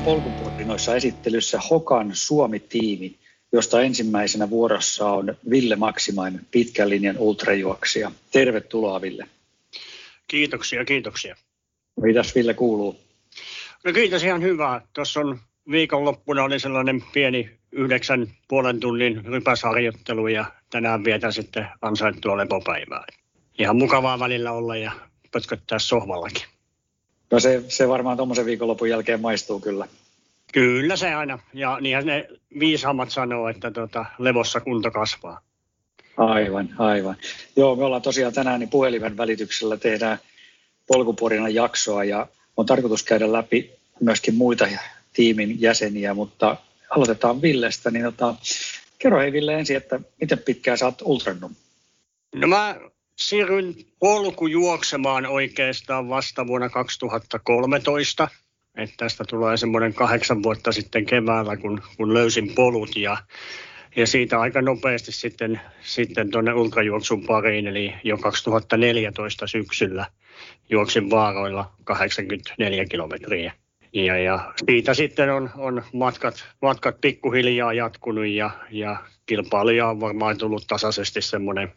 polkuporinoissa esittelyssä Hokan Suomi-tiimi, josta ensimmäisenä vuorossa on Ville Maximainen, pitkän linjan ultrajuoksija. Tervetuloa, Ville. Kiitoksia. Mitäs Ville kuuluu? No kiitos, ihan hyvää. Tuossa on viikonloppuna oli sellainen pieni 9,5 tunnin rypäsharjoittelu ja tänään vietän sitten ansaittua lepopäivää. Ihan mukavaa välillä olla ja pötköttää sohvallakin. No se varmaan tuommoisen viikonlopun jälkeen maistuu kyllä. Kyllä se aina. Ja niinhän ne viisaammat sanoo, että levossa kunto kasvaa. Aivan. Joo, me ollaan tosiaan tänään niin puhelimen välityksellä tehdään polkuporinan jaksoa ja on tarkoitus käydä läpi myöskin muita tiimin jäseniä, mutta aloitetaan Villestä. Niin kerro hei Ville ensin, että miten pitkään sä oot ultrannut? No mä siirryin polkujuoksemaan oikeastaan vasta vuonna 2013. Että tästä tulee semmoinen 8 vuotta sitten keväällä, kun löysin polut ja siitä aika nopeasti sitten tuonne ultrajuoksun pariin, eli jo 2014 syksyllä juoksin vaaroilla 84 kilometriä. Ja siitä sitten on matkat pikkuhiljaa jatkunut ja kilpailuja on varmaan tullut tasaisesti semmoinen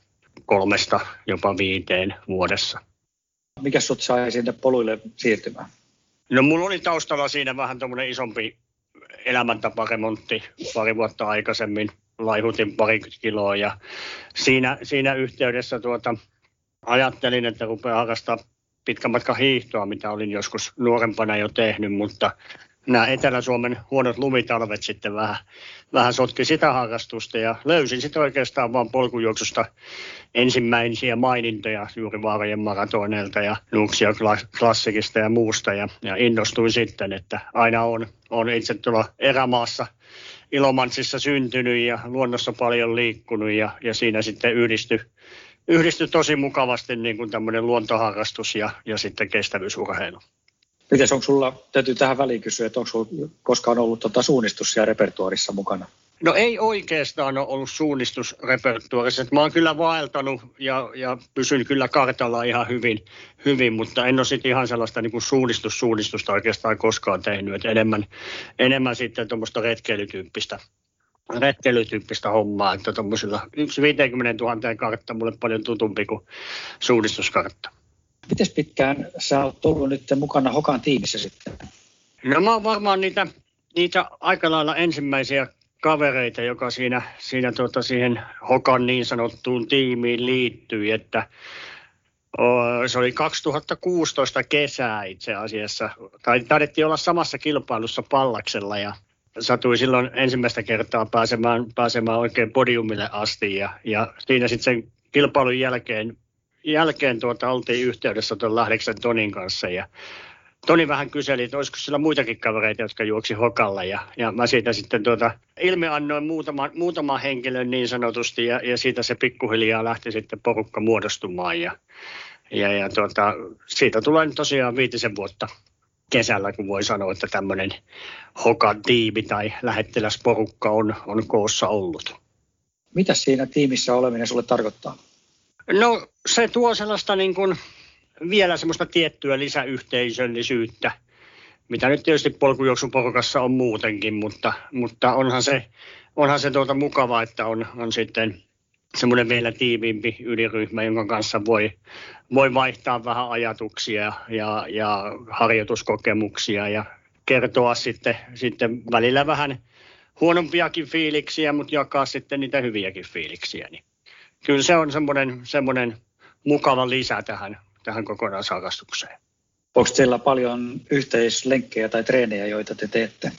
3-5 vuodessa. Mikä sut sai sinne poluille siirtymään? No mulla oli taustalla siinä vähän tommoinen isompi elämäntaparemontti pari vuotta aikaisemmin. Laihutin 20 kiloa ja siinä yhteydessä ajattelin, että rupean harrastaa pitkän matkan hiihtoa, mitä olin joskus nuorempana jo tehnyt, mutta nämä Etelä-Suomen huonot lumitalvet sitten vähän sotki sitä harrastusta ja löysin sitten oikeastaan vaan polkujuoksusta ensimmäisiä mainintoja juuri Vaarojen maratoneilta ja Nuuksio Klassikista ja muusta ja innostuin sitten, että aina on itse tuolla erämaassa Ilomantsissa syntynyt ja luonnossa paljon liikkunut ja siinä sitten yhdistyi tosi mukavasti niin kuin tämmöinen luontoharrastus ja sitten kestävyysurheilu. Mites onko sulla, täytyy tähän väliin kysyä, että onko sulla koskaan ollut suunnistus siellä repertuarissa mukana? No ei oikeastaan ole ollut suunnistusrepertuarissa. Mä oon kyllä vaeltanut ja pysyn kyllä kartalla ihan hyvin, mutta en ole sitten ihan sellaista niin kuin suunnistusta oikeastaan koskaan tehnyt. Et enemmän sitten tuommoista retkeilytyyppistä hommaa, että tuommoisilla 50 000 kartta mulle paljon tutumpi kuin suunnistuskartta. Miten pitkään sä oot ollut nyt mukana Hokan tiimissä sitten? No mä oon varmaan niitä aika lailla ensimmäisiä kavereita, joka siinä siihen Hokan niin sanottuun tiimiin liittyi, että se oli 2016 kesää itse asiassa. Taidettiin olla samassa kilpailussa Pallaksella ja satui silloin ensimmäistä kertaa pääsemään oikein podiumille asti ja siinä sitten sen kilpailun jälkeen oltiin yhteydessä tuon Lähdeksen Tonin kanssa ja Toni vähän kyseli, että olisiko sillä muitakin kavereita, jotka juoksi Hokalla ja mä siitä sitten ilmiannoin muutaman henkilön niin sanotusti ja siitä se pikkuhiljaa lähti sitten porukka muodostumaan ja siitä tulee nyt tosiaan 5 vuotta kesällä, kun voi sanoa, että tämmöinen Hokan tiimi tai lähettiläsporukka on koossa ollut. Mitä siinä tiimissä oleminen sulle tarkoittaa? No se tuo sellaista niin kuin vielä semmoista tiettyä lisäyhteisöllisyyttä, mitä nyt tietysti polkujuoksuporukassa on muutenkin, mutta onhan se mukava, että on sitten semmoinen vielä tiiviimpi yliryhmä, jonka kanssa voi vaihtaa vähän ajatuksia ja harjoituskokemuksia ja kertoa sitten välillä vähän huonompiakin fiiliksiä, mutta jakaa sitten niitä hyviäkin fiiliksiä. Niin kyllä se on semmoinen mukava lisä tähän kokonaisharrastukseen. Onko teillä paljon yhteislenkkejä tai treenejä, joita te teette?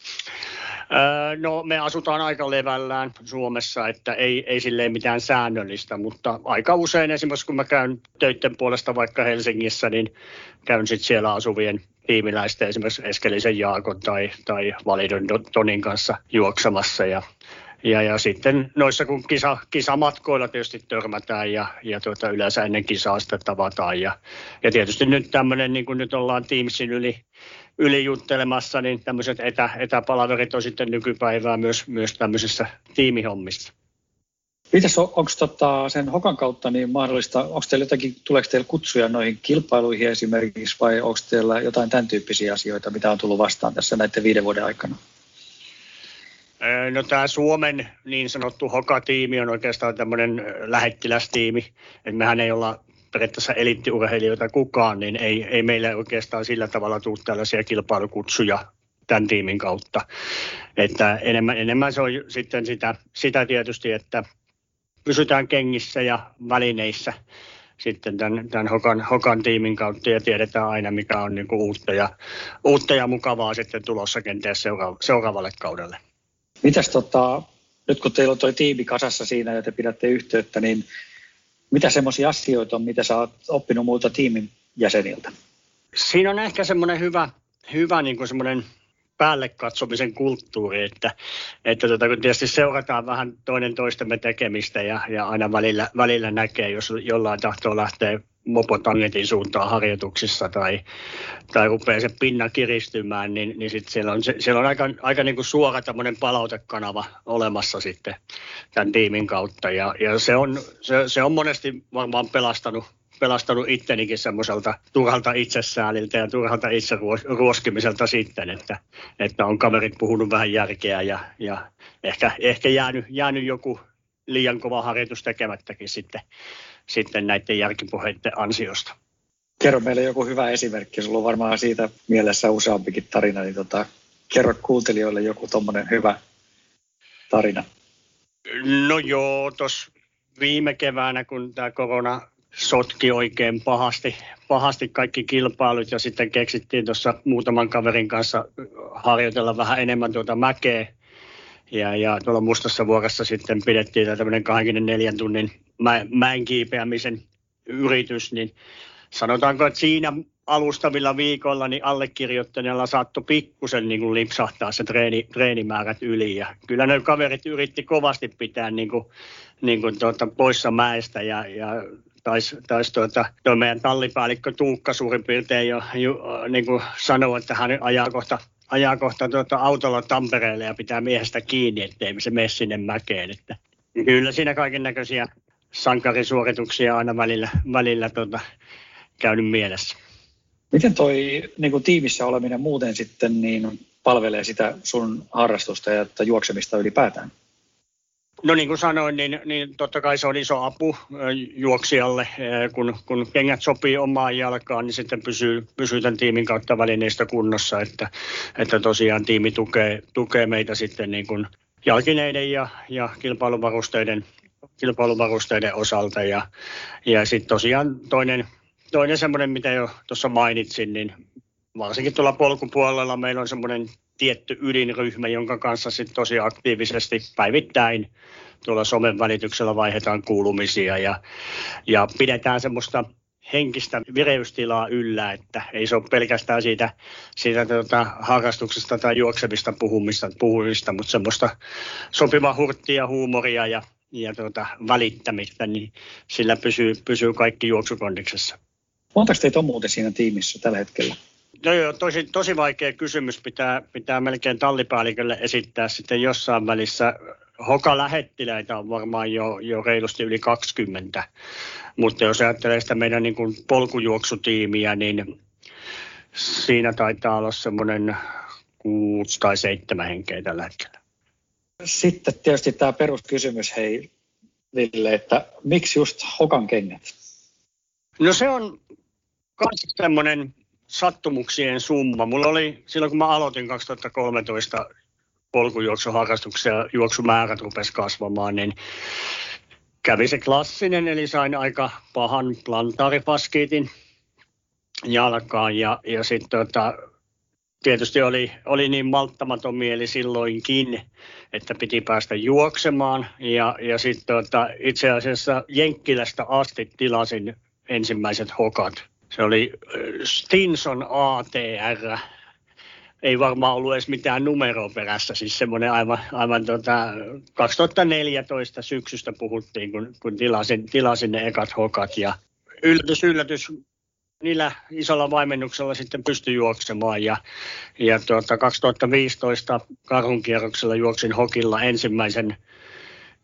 No me asutaan aika levällään Suomessa, että ei silleen mitään säännöllistä, mutta aika usein esimerkiksi kun mä käyn töiden puolesta vaikka Helsingissä, niin käyn sitten siellä asuvien tiimiläisten esimerkiksi Eskelisen Jaakon tai Validon Tonin kanssa juoksamassa ja sitten noissa kun kisamatkoilla tietysti törmätään ja yleensä ennen kisaa sitten tavataan ja tietysti nyt tämmöinen niin kuin nyt ollaan Teamsin yli juttelemassa, niin tämmöiset etäpalaverit on sitten nykypäivää myös tämmöisissä tiimihommissa. Mitäs onko sen Hokan kautta niin mahdollista, tuleeko teillä kutsuja noihin kilpailuihin esimerkiksi vai onko teillä jotain tämän tyyppisiä asioita, mitä on tullut vastaan tässä näiden 5 vuoden aikana? No tämä Suomen niin sanottu Hoka-tiimi on oikeastaan tämmöinen lähettilästiimi, että mehän ei olla periaatteessa eliittiurheilijoita kukaan, niin ei meille oikeastaan sillä tavalla tule tällaisia kilpailukutsuja tämän tiimin kautta. Että enemmän se on sitten sitä tietysti, että pysytään kengissä ja välineissä sitten tämän Hokan tiimin kautta ja tiedetään aina, mikä on niin kuin uutta ja mukavaa sitten tulossa kenties seuraavalle kaudelle. Mitäs nyt kun teillä on tuo tiimi kasassa siinä ja te pidätte yhteyttä, niin mitä semmoisia asioita on, mitä sä oot oppinut muilta tiimin jäseniltä? Siinä on ehkä semmoinen hyvä niin kuin semmoinen päälle katsomisen kulttuuri, että kun tietysti seurataan vähän toinen toistemme tekemistä ja aina välillä näkee, jos jollain tahtoo lähteä mopotangetin suuntaan harjoituksissa tai rupeaa se pinna kiristymään, niin sitten siellä on aika niin kuin suora tämmöinen palautekanava olemassa sitten tämän tiimin kautta. Ja se on monesti varmaan pelastanut ittenikin semmoiselta turhalta itsesääliltä ja turhalta itseruoskimiselta sitten, että on kaverit puhunut vähän järkeä ja ehkä jäänyt joku liian kova harjoitus tekemättäkin sitten näiden järkipuheiden ansiosta. Kerro meille joku hyvä esimerkki. Sulla on varmaan siitä mielessä useampikin tarina, niin kerro kuuntelijoille joku tommonen hyvä tarina. No joo, tuossa viime keväänä, kun tämä korona sotki oikein pahasti kaikki kilpailut ja sitten keksittiin tuossa muutaman kaverin kanssa harjoitella vähän enemmän mäkeä. Ja tuolla Mustassa vuoressa sitten pidettiin tämmöinen 24 tunnin mäen kiipeämisen yritys, niin sanotaanko, että siinä alustavilla viikoilla niin allekirjoittaneella saattoi pikkusen niin kuin lipsahtaa se treenimäärät yli. Ja kyllä ne kaverit yritti kovasti pitää niin kuin poissa mäestä ja taisi tuo meidän tallipäällikkö Tuukka suurin piirtein jo niin kuin sanoi, että hän ajaa kohta autolla Tampereelle ja pitää miehestä kiinni, ettei se mene sinne mäkeen. Että kyllä siinä kaiken näköisiä sankarisuorituksia aina välillä käynyt mielessä. Miten toi niin kuin tiimissä oleminen muuten sitten niin palvelee sitä sun harrastusta ja juoksemista ylipäätään? No niin kuin sanoin, niin totta kai se on iso apu juoksijalle, kun kengät sopii omaan jalkaan, niin sitten pysyy tämän tiimin kautta välineistä kunnossa, että tosiaan tiimi tukee meitä sitten niin kuin jalkineiden ja kilpailuvarusteiden osalta. Ja sitten tosiaan toinen semmoinen, mitä jo tuossa mainitsin, niin varsinkin tuolla polkupuolella meillä on semmoinen tietty ydinryhmä, jonka kanssa sitten tosi aktiivisesti päivittäin tuolla somen välityksellä vaihdetaan kuulumisia ja pidetään semmoista henkistä vireystilaa yllä, että ei se ole pelkästään siitä harrastuksesta tai juoksemista puhumista, mutta semmoista sopivaa hurttia, huumoria ja välittämistä, niin sillä pysyy kaikki juoksukondiksessa. Montako teitä on muuten siinä tiimissä tällä hetkellä? No joo, tosi vaikea kysymys. Pitää melkein tallipäällikölle esittää sitten jossain välissä. Hoka-lähettiläitä on varmaan jo reilusti yli 20, mutta jos ajattelee sitä meidän niin kuin polkujuoksutiimiä, niin siinä taitaa olla semmoinen 6 tai 7 henkeä tällä hetkellä. Sitten tietysti tämä peruskysymys, hei Ville, että miksi just Hokan kengät? No se on myös semmoinen sattumuksien summa. Mulla oli silloin, kun mä aloitin 2013 polkujuoksuharrastuksia ja juoksumäärät rupesi kasvamaan, niin kävi se klassinen, eli sain aika pahan plantaarifaskiitin jalkaan ja sitten tietysti oli niin malttamaton mieli silloinkin, että piti päästä juoksemaan ja sitten itse asiassa Jenkkilästä asti tilasin ensimmäiset Hokat. Se oli Stinson ATR. Ei varmaan ollut edes mitään numeroa perässä, siis semmoinen aivan 2014 syksystä puhuttiin, kun tilasin ne ekat Hokat ja yllätys, niillä isolla vaimennuksella sitten pystyi juoksemaan ja 2015 karhunkierroksella juoksin Hokilla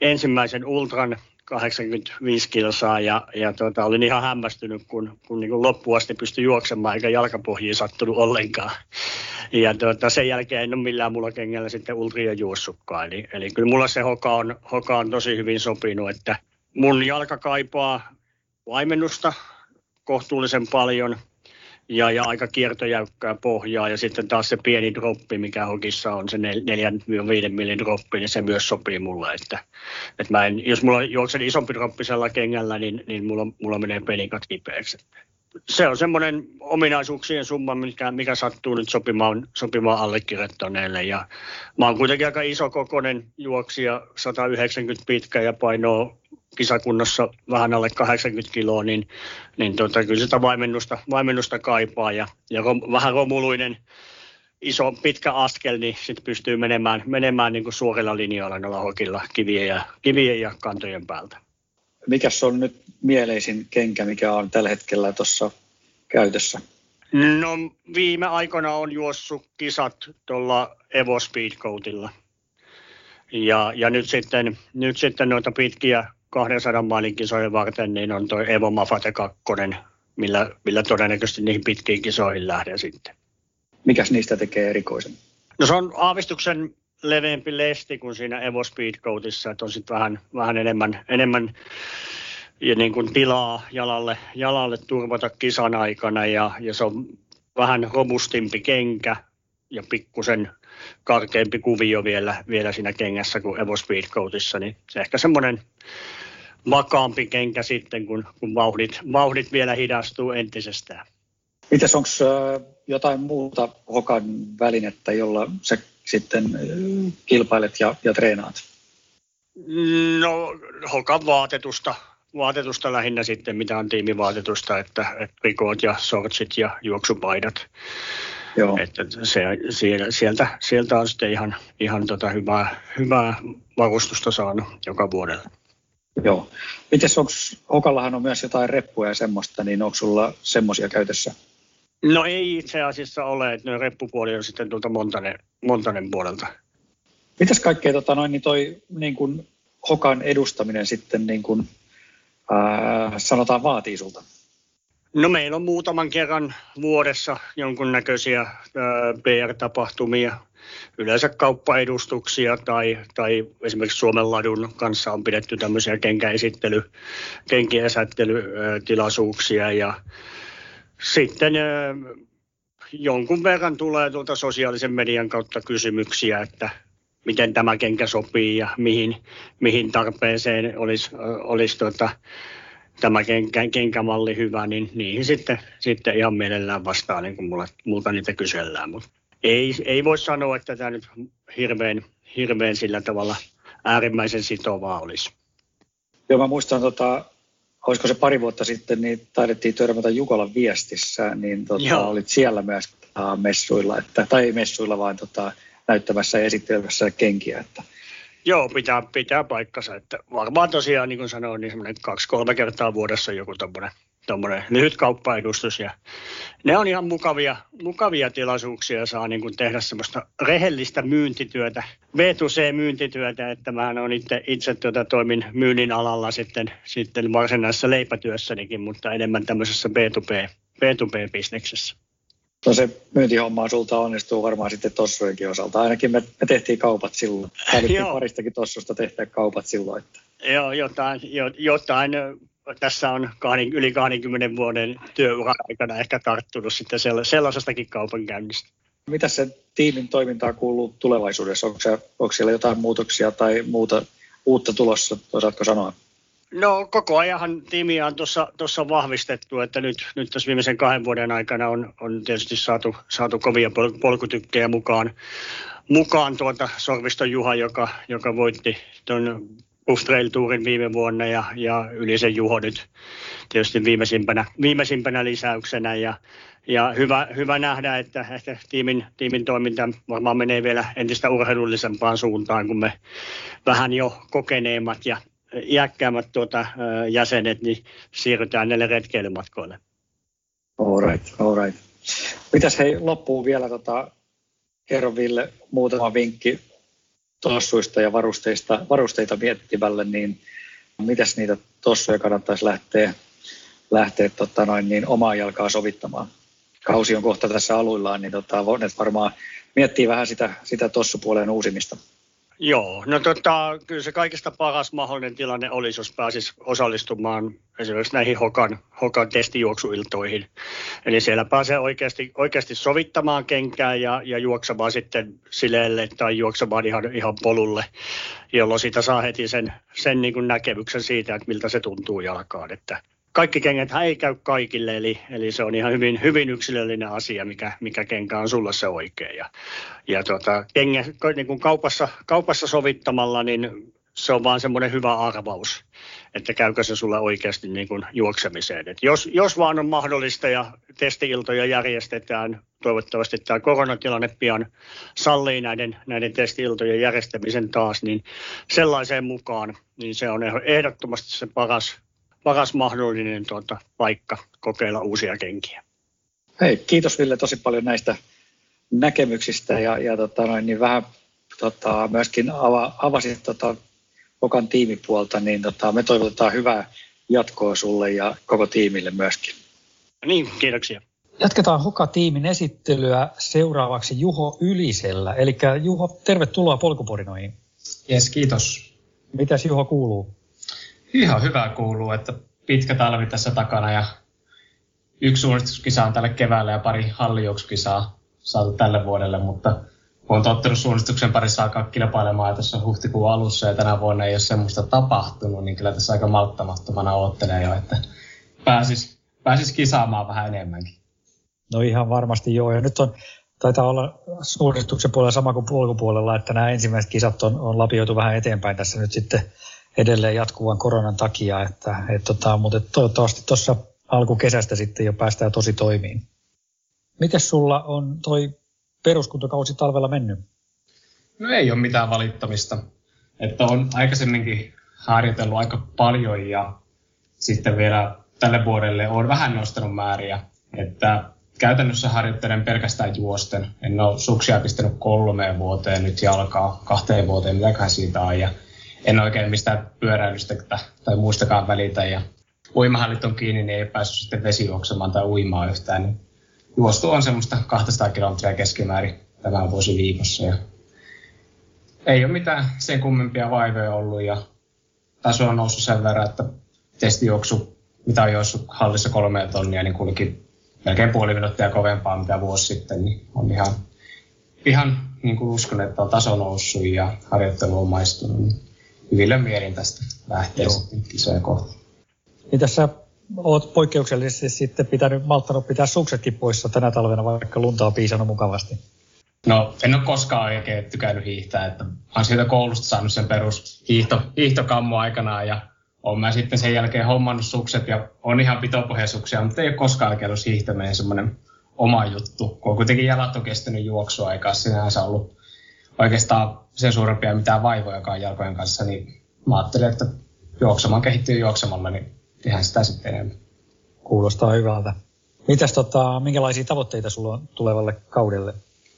ensimmäisen ultran 85 kilsaa ja olin ihan hämmästynyt, kun niin kuin loppuun asti pystyi juoksemaan eikä jalkapohjiin sattunut ollenkaan. Ja sen jälkeen en ole millään mulla kengällä sitten ultria juossutkaan. Eli kyllä mulla se hoka on tosi hyvin sopinut, että mun jalka kaipaa vaimennusta kohtuullisen paljon ja aika kiertojäykkää pohjaa. Ja sitten taas se pieni droppi, mikä hokissa on, se 4-5 millin droppi, niin se myös sopii mulle. Että jos mulla juoksen isompi droppisella kengällä, niin mulla menee penikat kipeäksi. Se on semmoinen ominaisuuksien summa, mikä sattuu nyt sopimaan allekirjoittaneelle. Ja mä oon kuitenkin aika isokokoinen juoksija, 190 pitkä ja painoo kisakunnossa vähän alle 80 kiloa, niin kyllä sitä vaimennusta kaipaa. Ja vähän romuluinen iso pitkä askel, niin sitten pystyy menemään niin kuin suorilla linjoilla noilla hokilla kivien ja kantojen päältä. Mikäs on nyt mieleisin kenkä, mikä on tällä hetkellä tuossa käytössä? No viime aikoina on juossut kisat tuolla Evo Speedcoatilla. Ja nyt sitten noita pitkiä 200 mailin kisojen varten niin on tuo Evo Mafate 2, millä todennäköisesti niihin pitkiin kisoihin lähden sitten. Mikäs niistä tekee erikoisen? No se on aavistuksen leveämpi lesti kuin siinä Evo Speedcoatissa, että on sitten vähän enemmän ja niin kuin tilaa jalalle turvata kisan aikana ja se on vähän robustimpi kenkä ja pikkusen karkeampi kuvio vielä siinä kengässä kuin Evo Speedcoatissa, niin se ehkä semmoinen vakaampi kenkä sitten, kun vauhdit vielä hidastuu entisestään. Mites onko jotain muuta hokan välinettä, jolla sä sitten kilpailet ja treenaat? No hokan vaatetusta lähinnä sitten, mitä on tiimivaatetusta, että rikoot ja shortsit ja juoksupaidat. Joo. Että sieltä on sitten ihan hyvää varustusta saanut joka vuodella. Joo. Mites hokallahan on myös jotain reppuja ja semmoista, niin onko sulla semmoisia käytössä? No ei itse asiassa ole, että reppupuoli on sitten tuolta Montanen puolelta. Mitäs kaikkea toi niin kuin hokan edustaminen sitten niin kuin, sanotaan vaatii sulta? No meillä on muutaman kerran vuodessa jonkunnäköisiä PR-tapahtumia, yleensä kauppaedustuksia tai esimerkiksi Suomen ladun kanssa on pidetty tämmöisiä kenkien esittelytilaisuuksia ja sitten jonkun verran tulee tuolta sosiaalisen median kautta kysymyksiä, että miten tämä kenkä sopii ja mihin tarpeeseen olisi tämä kenkämalli hyvä, niin niihin sitten ihan mielellään vastaa, niin kuin multa niitä kysellään. Mutta ei voi sanoa, että tämä nyt hirveän sillä tavalla äärimmäisen sitovaa olisi. Joo, mä muistan, olisiko se pari vuotta sitten, niin taidettiin törmätä Jukolan viestissä, niin olit siellä myös messuilla, tai ei messuilla, vaan näyttämässä ja esittelemässä kenkiä. Että. Joo, pitää paikkansa, että varmaan tosiaan, niin kuin sanoin, niin semmoinen 2-3 kertaa vuodessa joku tommoinen lyhyt kauppaedustus, ja ne on ihan mukavia tilaisuuksia ja saa niin kuin tehdä semmoista rehellistä myyntityötä, B2C-myyntityötä, että mä olen itse toimin myynnin alalla sitten varsinaisessa leipätyössänikin, mutta enemmän tämmöisessä B2B-bisneksessä. No se myyntihomma sulta onnistuu varmaan sitten tossujenkin osalta. Ainakin me tehtiin kaupat silloin. Tarvittiin paristakin tossusta tehdä kaupat silloin. Että. Joo, jotain. Tässä on yli 20 vuoden työuran aikana ehkä tarttunut sitten sellaisestakin kaupankäynnistä. Mitä se tiimin toimintaa kuuluu tulevaisuudessa? Onko siellä jotain muutoksia tai muuta uutta tulossa? Osaatko sanoa? No koko ajanhan tiimiä on tuossa vahvistettu, että nyt tässä viimeisen 2 vuoden aikana on tietysti saatu kovia polkutykkejä mukaan Sorviston Juha, joka voitti tuon Buff Trail Tourin viime vuonna ja Ylisen Juho nyt tietysti viimeisimpänä lisäyksenä ja hyvä nähdä, että tiimin toiminta varmaan menee vielä entistä urheilullisempaan suuntaan, kun me vähän jo kokeneemmat ja iäkkäämmät jäsenet, niin siirrytään näille retkeilymatkoille. All right. Mitäs hei loppuun vielä, kerro Ville muutama vinkki tossuista ja varusteita miettivälle, niin mitäs niitä tossuja kannattaisi lähteä omaa jalkaa sovittamaan? Kausi on kohta tässä aluillaan, niin voineet varmaan miettiä vähän sitä tossupuoleen uusimista. Joo, no kyllä se kaikista paras mahdollinen tilanne olisi, jos pääsisi osallistumaan esimerkiksi näihin Hokan testijuoksuiltoihin. Eli siellä pääsee oikeasti sovittamaan kenkää ja juoksemaan sitten sileelle tai juoksemaan ihan polulle, jolloin siitä saa heti sen niin kuin näkemyksen siitä, että miltä se tuntuu jalkaan. Että kaikki kengäthän ei käy kaikille, eli se on ihan hyvin yksilöllinen asia, mikä kenkä on sulle se oikea. Ja niin kuin kaupassa sovittamalla, niin se on vaan semmoinen hyvä arvaus, että käykö se sulle oikeasti niin kuin juoksemiseen. Et jos vaan on mahdollista ja testi-iltoja järjestetään, toivottavasti tämä koronatilanne pian sallii näiden testi-iltojen järjestämisen taas, niin sellaiseen mukaan, niin se on ehdottomasti se paras mahdollinen paikka kokeilla uusia kenkiä. Hei, kiitos Ville tosi paljon näistä näkemyksistä ja niin vähän myöskin avasit Hokan tiimipuolta, niin me toivotetaan hyvää jatkoa sulle ja koko tiimille myöskin. Niin, kiitoksia. Jatketaan Hoka-tiimin esittelyä seuraavaksi Juho Ylisellä. Eli Juho, tervetuloa Polkuporinoihin. Jes, kiitos. Mitäs Juho kuuluu? Ihan hyvää kuuluu, että pitkä talvi tässä takana ja yksi suunnistuskisa on tälle keväälle ja pari hallijuoksukisaa saatu tälle vuodelle, mutta olen tottunut suunnistuksen parissa alkaa kilpailemaan ja tässä on huhtikuun alussa ja tänä vuonna ei ole semmoista tapahtunut, niin kyllä tässä aika malttamattomana oottelee jo, että pääsis kisaamaan vähän enemmänkin. No ihan varmasti joo, ja nyt taitaa olla suunnistuksen puolella sama kuin polkupuolella, että nämä ensimmäiset kisat on lapioitu vähän eteenpäin tässä nyt sitten edelleen jatkuvan koronan takia, mutta toivottavasti tuossa alkukesästä sitten jo päästään tosi toimiin. Mites sulla on toi peruskuntokausi talvella mennyt? No ei ole mitään valittamista. Että on aikaisemminkin harjoitellut aika paljon ja sitten vielä tälle vuodelle olen vähän nostanut määriä. Että käytännössä harjoittelen pelkästään juosten. En ole suksia pistänyt 3 vuoteen, nyt jalkaa 2 vuoteen, mitäköhän siitä on. Ja en oikein mistään pyöräilystä tai muistakaan välitä. Ja uimahallit on kiinni, niin ei päässyt sitten vesijuoksemaan tai uimaan yhtään. Niin juostu on semmoista 200 kilometriä keskimäärin tämän vuosi viikossa. Ja ei ole mitään sen kummempia vaivoja ollut ja taso on noussut sen verran, että testijuoksu, mitä on juossut hallissa 3 tonnia, niin kulki melkein puoli minuuttia kovempaa mitä vuosi sitten. Niin on ihan niin kuin uskon, että on taso noussut ja harjoittelu on maistunut. Niin hyvillä mielin tästä lähtee sitten kisoja kohti. Mitäs sä oot poikkeuksellisesti sitten malttanut pitää suksetkin poissa tänä talvena, vaikka lunta on piisannut mukavasti? No, en ole koskaan oikein tykännyt hiihtää, että olen siitä koulusta saanut sen perus hiihtokammo aikanaan ja olen mä sitten sen jälkeen hommannut sukset ja on ihan pitopohjaisuksia, mutta ei ole koskaan oikein hiihtäminen semmoinen oma juttu, kun on kuitenkin jalat on kestänyt juoksuaikaa, sinänsä ollut oikeastaan sen suurempia mitään vaivojakaan jalkojen kanssa, niin mä ajattelin, että juoksemaan kehittyy juoksemalla, niin tehdään sitä sitten enemmän. Kuulostaa hyvältä. Mitäs minkälaisia tavoitteita sulla on tulevalle kaudelle?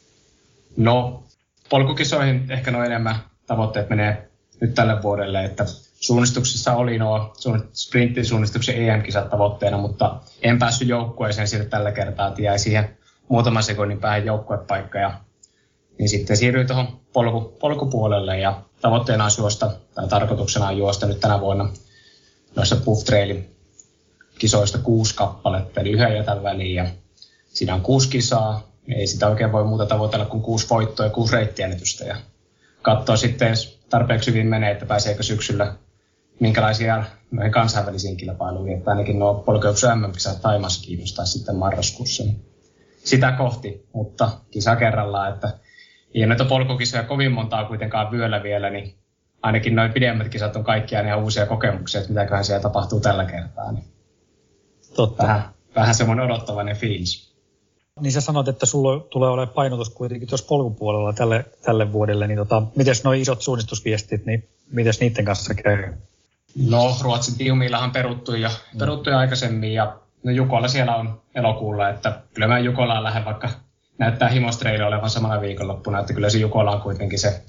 No, polkukisoihin ehkä enemmän tavoitteet menee nyt tälle vuodelle, että suunnistuksessa oli sprinttisuunnistuksen EM-kisat tavoitteena, mutta en päässyt joukkueeseen siitä tällä kertaa, että jäi siihen muutaman sekunnin päähän joukkuepaikka niin sitten siirryin tuohon polkupuolelle ja tavoitteena on tarkoituksena on juosta nyt tänä vuonna noissa Puff Trailin kisoista 6 kappaletta, eli 1 jätän väliin ja siinä on 6 kisaa. Ei sitä oikein voi muuta tavoitella kuin 6 voittoa ja 6 reittiennetystä ja katsoa sitten, jos tarpeeksi hyvin menee, että pääseekö syksyllä minkälaisia noihin kansainvälisiin kilpailuihin, että ainakin nuo polkeuksen MM-kisat Taimassa kiinnostaa sitten marraskuussa. Niin sitä kohti, mutta kisa kerrallaan, että ei näitä polkukisoja kovin montaa kuitenkaan vyöllä vielä, niin ainakin noin pidemmät kisat on kaikkiaan ihan uusia kokemuksia, että mitäköhän siellä tapahtuu tällä kertaa. Niin totta. Vähän semmoinen odottavainen fiilis. Niin sä sanot, että sulla tulee olemaan painotus kuitenkin tuossa polkupuolella tälle vuodelle, niin mites nuo isot suunnistusviestit, niin mites niiden kanssa käy? No, Ruotsin tiumiillahan peruttu jo aikaisemmin ja no Jukola siellä on elokuulla, että kyllä mä Jukolaan lähden, vaikka näyttää Himostreille olevan samana viikonloppuna, että kyllä se Jukola on kuitenkin se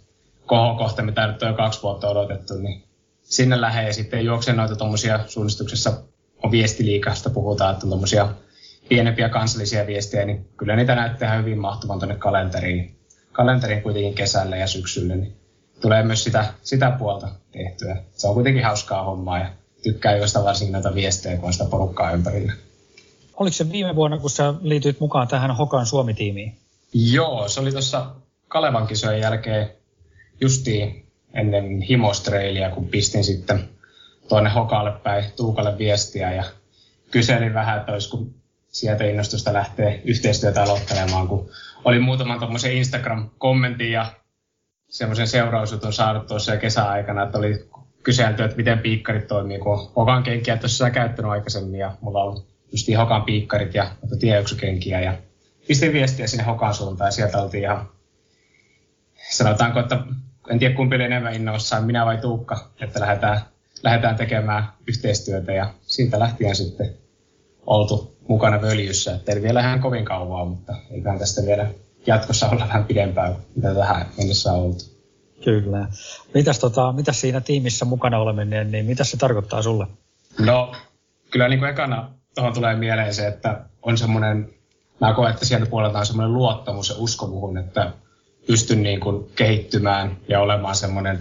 kohokohta, mitä nyt on jo 2 vuotta odotettu, niin sinne lähde ja sitten juoksee noita tuommoisia suunnistuksessa on viestiliikasta puhutaan, että on tuommoisia pienempiä kansallisia viestejä, niin kyllä niitä näyttää hyvin mahtuvan tuonne kalenteriin kuitenkin kesällä ja syksyllä, niin tulee myös sitä puolta tehtyä. Se on kuitenkin hauskaa hommaa ja tykkää juosta varsinkin noita viestejä, kun on sitä porukkaa ympärillä. Oliko se viime vuonna, kun sä liityit mukaan tähän Hokan Suomi-tiimiin? Joo, se oli tuossa Kalevan kisojen jälkeen justiin ennen himostreilia, kun pistin sitten tuonne Hokalle päin Tuukalle viestiä ja kyselin vähän, että olisiko sieltä innostusta lähteä yhteistyötä aloittelemaan, kun oli muutaman tuommoisen Instagram-kommentin ja semmoisen seurausjutun saanut tuossa kesäaikana, että oli kyselty, että miten piikkarit toimii, kun Hokan kenkiä tuossa käyttänyt aikaisemmin ja mulla on justiin Hokan piikkarit ja tieyksykenkiä ja pistin viestiä sinne Hokan suuntaan ja sieltä oltiin ihan, sanotaanko, että en tiedä kumpi oli enemmän innoissaan, minä vai Tuukka, että lähdetään tekemään yhteistyötä ja siitä lähtien sitten oltu mukana Völjyssä. Että ei vielä ihan kovin kauaa, mutta eiköhän tästä vielä jatkossa olla vähän pidempään, mitä tähän mennessä on oltu. Kyllä. Mitäs siinä tiimissä mukana oleminen, niin mitä se tarkoittaa sulle? No, kyllä niin kuin ekana tuohon tulee mieleen se, että on semmoinen, mä koen, että sieltä puolelta on semmoinen luottamus ja usko muhun, että pystyn niin kuin kehittymään ja olemaan semmoinen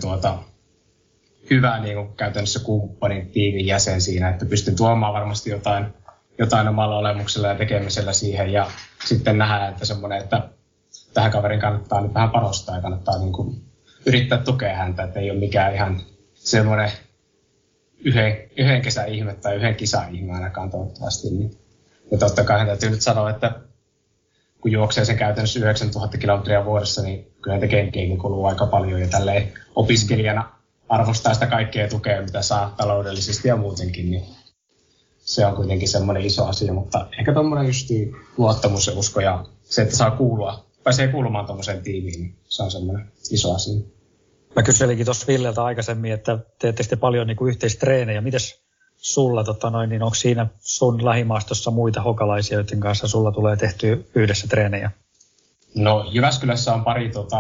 hyvä niin kuin käytännössä kumppanin tiimin jäsen siinä, että pystyn tuomaan varmasti jotain omalla olemuksella ja tekemisellä siihen ja sitten nähdään, että semmoinen, että tähän kaverin kannattaa nyt vähän panostaa ja kannattaa niin kuin yrittää tukea häntä, että ei ole mikään ihan semmoinen yhden kesän ihme tai yhden kisan ihme ainakaan toivottavasti. Niin. Ja totta kai hän täytyy nyt sanoa, että kun juoksee sen käytännössä 9000 kilometriä vuodessa, niin kyllä niitä kenkiäkin kuluu aika paljon ja tälleen opiskelijana arvostaa sitä kaikkea tukea, mitä saa taloudellisesti ja muutenkin, niin se on kuitenkin semmoinen iso asia, mutta ehkä tuommoinen just luottamus ja usko ja se, että pääsee kuulumaan tuommoiseen tiimiin, niin se on semmoinen iso asia. Mä kyselinkin tuossa Villeltä aikaisemmin, että teette sitten paljon niin kuin yhteistreenejä. Mites sulla, niin onko siinä sun lähimaastossa muita hokalaisia, joiden kanssa sulla tulee tehtyä yhdessä treenejä? No Jyväskylässä on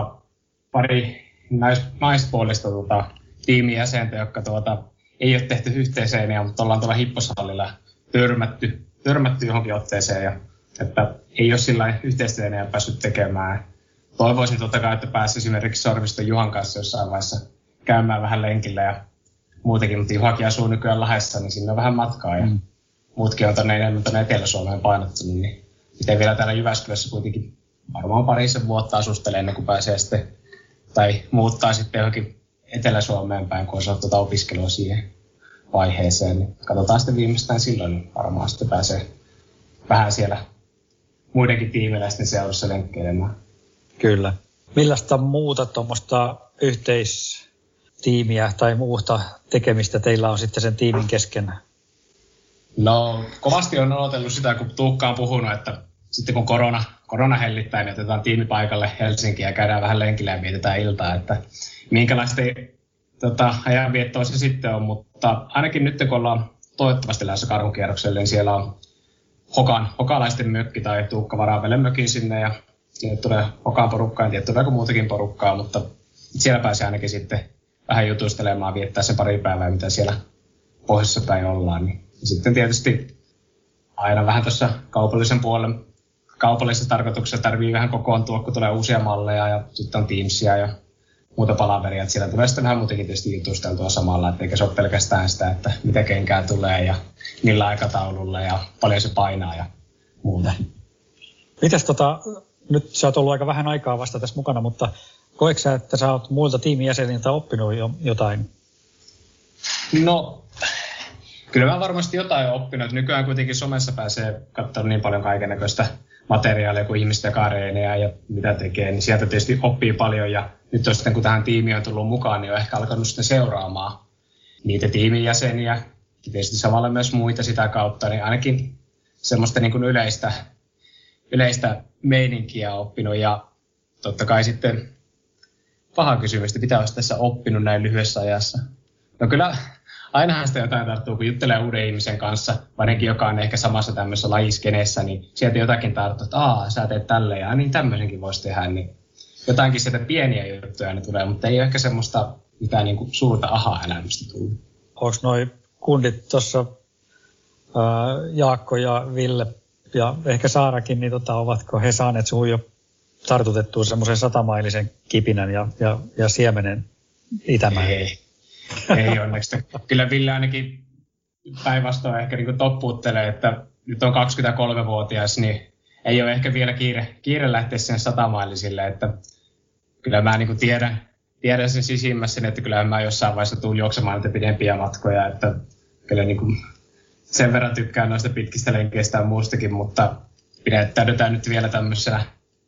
pari naispuolista tiimin jäsentä, jotka ei ole tehty yhteiseenä, mutta ollaan tuolla hipposallilla törmätty johonkin otteeseen, ja että ei ole sillä yhteistyönä päässyt tekemään. Toivoisin totta kai, että pääsisi esimerkiksi Sorviston Juhan kanssa jossain vaiheessa käymään vähän lenkillä ja muutenkin, mutta Juhakin asuu nykyään Lahdessa, niin sinne on vähän matkaa ja muutkin on enemmän Etelä-Suomeen painottunut, niin miten vielä täällä Jyväskylässä kuitenkin varmaan parisen vuotta asustelee ennen kuin pääsee sitten, tai muuttaa sitten johonkin Etelä-Suomeen päin, kun on saanut opiskelua siihen vaiheeseen, niin katsotaan sitten viimeistään silloin, niin varmaan sitten pääsee vähän siellä muidenkin tiimiläisten seurassa lenkkeilemään. Kyllä. Millaista muuta tuommoista yhteistiimiä tai muuta tekemistä teillä on sitten sen tiimin kesken? No kovasti on odotellut sitä, kun Tuukka on puhunut, että sitten kun korona hellittää, niin otetaan tiimi paikalle Helsinkiin ja käydään vähän lenkillä ja vietetään iltaa, että minkälaista ajanviettoa se sitten on, mutta ainakin nyt kun ollaan toivottavasti lähdössä karhukierrokselle, niin siellä on hokalaisten mökki tai Tuukka varaa vielä mökin sinne ja sinne tulee Hokan porukkaa, en tiedä tuleeko muutakin porukkaa, mutta siellä pääsee ainakin sitten vähän jutustelemaan, viettää se pari päivää, mitä siellä pohjoisessa päin ollaan. Niin. Sitten tietysti aina vähän tuossa kaupallisen puolella, kaupallisessa tarkoituksessa tarvii vähän kokoontua, kun tulee uusia malleja ja sitten on Teamsia ja muuta palaveria. Että siellä tulee sitten vähän muutenkin tietysti jutusteltua samalla, etteikä se ole pelkästään sitä, että mitä kenkää tulee ja millä aikataululla ja paljon se painaa ja muuta. Mitäs nyt sä oot ollut aika vähän aikaa vasta tässä mukana, mutta koetko sä, että sä oot muilta tiimin jäseniltä oppinut jotain? No, kyllä mä varmasti jotain oppinut. Nykyään kuitenkin somessa pääsee katsomaan niin paljon kaikennäköistä materiaalia kuin ihmistä kareeneja ja mitä tekee, niin sieltä tietysti oppii paljon. Ja nyt sitten kun tähän tiimiin on tullut mukaan, niin on ehkä alkanut sitten seuraamaan niitä tiimin jäseniä. Tietysti samalla myös muita sitä kautta, niin ainakin semmoista niin kuin yleistä meininkiä oppinut. Ja totta kai sitten paha kysymys, että mitä olisi tässä oppinut näin lyhyessä ajassa. No kyllä ainahan sitä jotain tarttuu, kun juttelee uuden ihmisen kanssa, varsinkin joka on ehkä samassa tämmöisessä lajiskeneessä, niin sieltä jotakin tarttuu, että sä teet tälleen ja niin tämmöisenkin voisi tehdä. Niin jotainkin sieltä pieniä juttuja ne tulee, mutta ei ole ehkä semmoista mitään niin kuin suurta aha-elämystä tullut. Onko noi kundit tuossa Jaakko ja Ville ja ehkä Saarakin, niin ovatko he saaneet suhun jo tartutettua semmoisen 100-mailisen kipinän ja siemenen itämään? Ei onneksi. Kyllä Ville ainakin päinvastoin ehkä niin kuin toppuuttelee, että nyt on 23-vuotias, niin ei ole ehkä vielä kiire lähteä sen 100-mailisille, että kyllä mä niin kuin tiedän sen sisimmässäni, että kyllä mä jossain vaiheessa tuun juoksemaan niitä pidempiä matkoja, että kyllä niin kuin sen verran tykkään noista pitkistä lenkeistä ja muustakin, mutta pidättäydytään nyt vielä tämmöisenä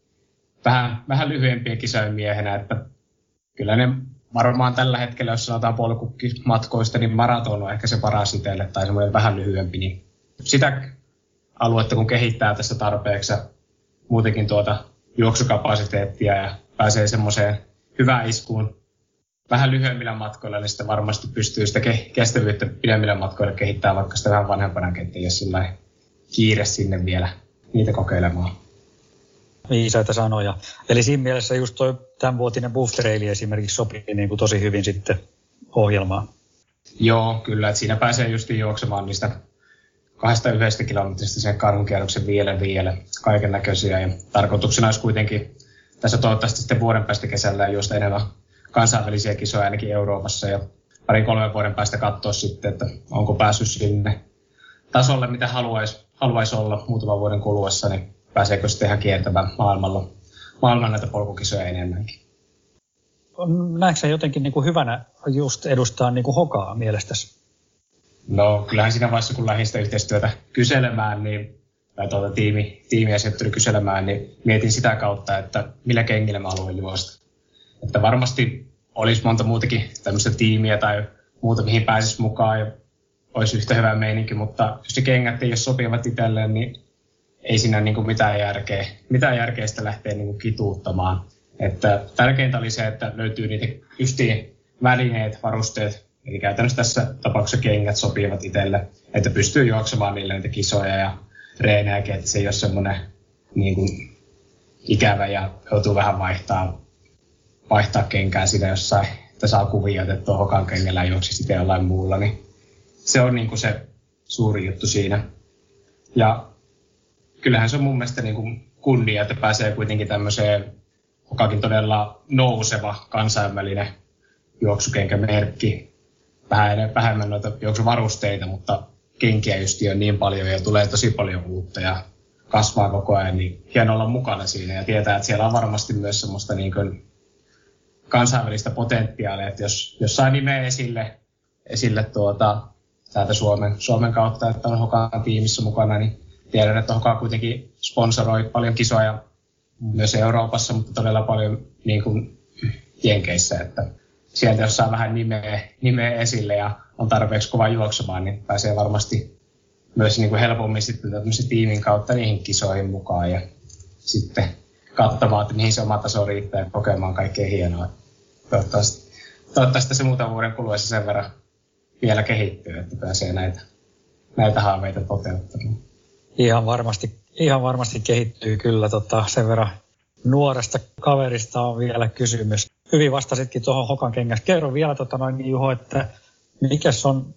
vähän lyhyempien kisojen miehenä, että kyllä ne varmaan tällä hetkellä, jos sanotaan polkumatkoista, niin maraton on ehkä se paras itselle tai semmoinen vähän lyhyempi, niin sitä aluetta kun kehittää tässä tarpeeksi muutenkin juoksukapasiteettia ja pääsee semmoiseen hyvään iskuun vähän lyhyemmillä matkoilla, niin sitten varmasti pystyy sitä kestävyyttä pidemmillä matkoilla kehittämään, vaikka sitä vähän vanhempana, ettei ole sillä kiire sinne vielä niitä kokeilemaan. Viisaita sanoja. Eli siinä mielessä just toi tämänvuotinen Buff Trail esimerkiksi sopii niin kuin tosi hyvin sitten ohjelmaan. Joo, kyllä. Että siinä pääsee justiin juoksemaan niistä 2-1 kilometristä sen karhunkierroksen vielä kaiken näköisiä. Ja tarkoituksena olisi kuitenkin tässä toivottavasti sitten vuoden päästä kesällä juosta enemmän kansainvälisiä kisoja ainakin Euroopassa ja 2-3 vuoden päästä katsoa sitten, että onko päässyt sinne tasolle, mitä haluaisi olla muutaman vuoden kuluessa, niin pääseekö sitten ihan kiertämään maailman näitä polkukisoja enemmänkin. Näetkö sä jotenkin niin kuin hyvänä just edustaa niin kuin Hokaa mielestäsi? No kyllähän siinä vaiheessa, kun lähdin sitä yhteistyötä kyselemään, niin, tai tiimiasiat kyselemään, niin mietin sitä kautta, että millä kengillä mä haluan juosta. Että varmasti olisi monta muutakin tämmöistä tiimiä tai muuta, mihin pääsisi mukaan ja olisi yhtä hyvä meininki, mutta jos ne kengät ei ole sopivat itselleen, niin ei siinä niin kuin mitään järkeä sitä lähteä niin kuin kituuttamaan. Että tärkeintä oli se, että löytyy niitä justiin välineet, varusteet, eli käytännössä tässä tapauksessa kengät sopivat itselle, että pystyy juoksemaan niille niitä kisoja ja reenejäkin, että se ei ole semmoinen niin kuin ikävä ja joutuu vähän vaihtaa kenkää siinä jossain, että saa kuvia otettua Hokan kengellä ja juoksi sitten jollain muulla, niin se on niin kuin se suuri juttu siinä. Ja kyllähän se on mun mielestä niin kuin kunnia, että pääsee kuitenkin tämmöiseen Hokakin todella nouseva kansainvälinen juoksukenkämerkki. Vähemmän noita juoksuvarusteita, mutta kenkiä just on niin paljon ja tulee tosi paljon uutta ja kasvaa koko ajan, niin hieno olla mukana siinä ja tietää, että siellä on varmasti myös semmoista niin kuin kansainvälistä potentiaalia, että jos saa nimeä esille täältä Suomen kautta, että on Hokan tiimissä mukana, niin tiedän, että Hoka kuitenkin sponsoroi paljon kisoja myös Euroopassa, mutta todella paljon niin kuin Jenkeissä, että sieltä jos saa vähän nimeä esille ja on tarpeeksi kova juoksemaan, niin pääsee varmasti myös niin kuin helpommin sitten tämmöisen tiimin kautta niihin kisoihin mukaan ja sitten katsomaan, että mihin se oma taso riittää ja kokemaan kaikkea hienoa. Toivottavasti se muutaman vuoden kuluessa sen verran vielä kehittyy, että pääsee näitä haaveita toteuttamaan. Ihan varmasti kehittyy kyllä. Sen verran nuoresta kaverista on vielä kysymys. Hyvin vastasitkin tuohon Hokan kengässä. Kerro vielä Juho, että mikä on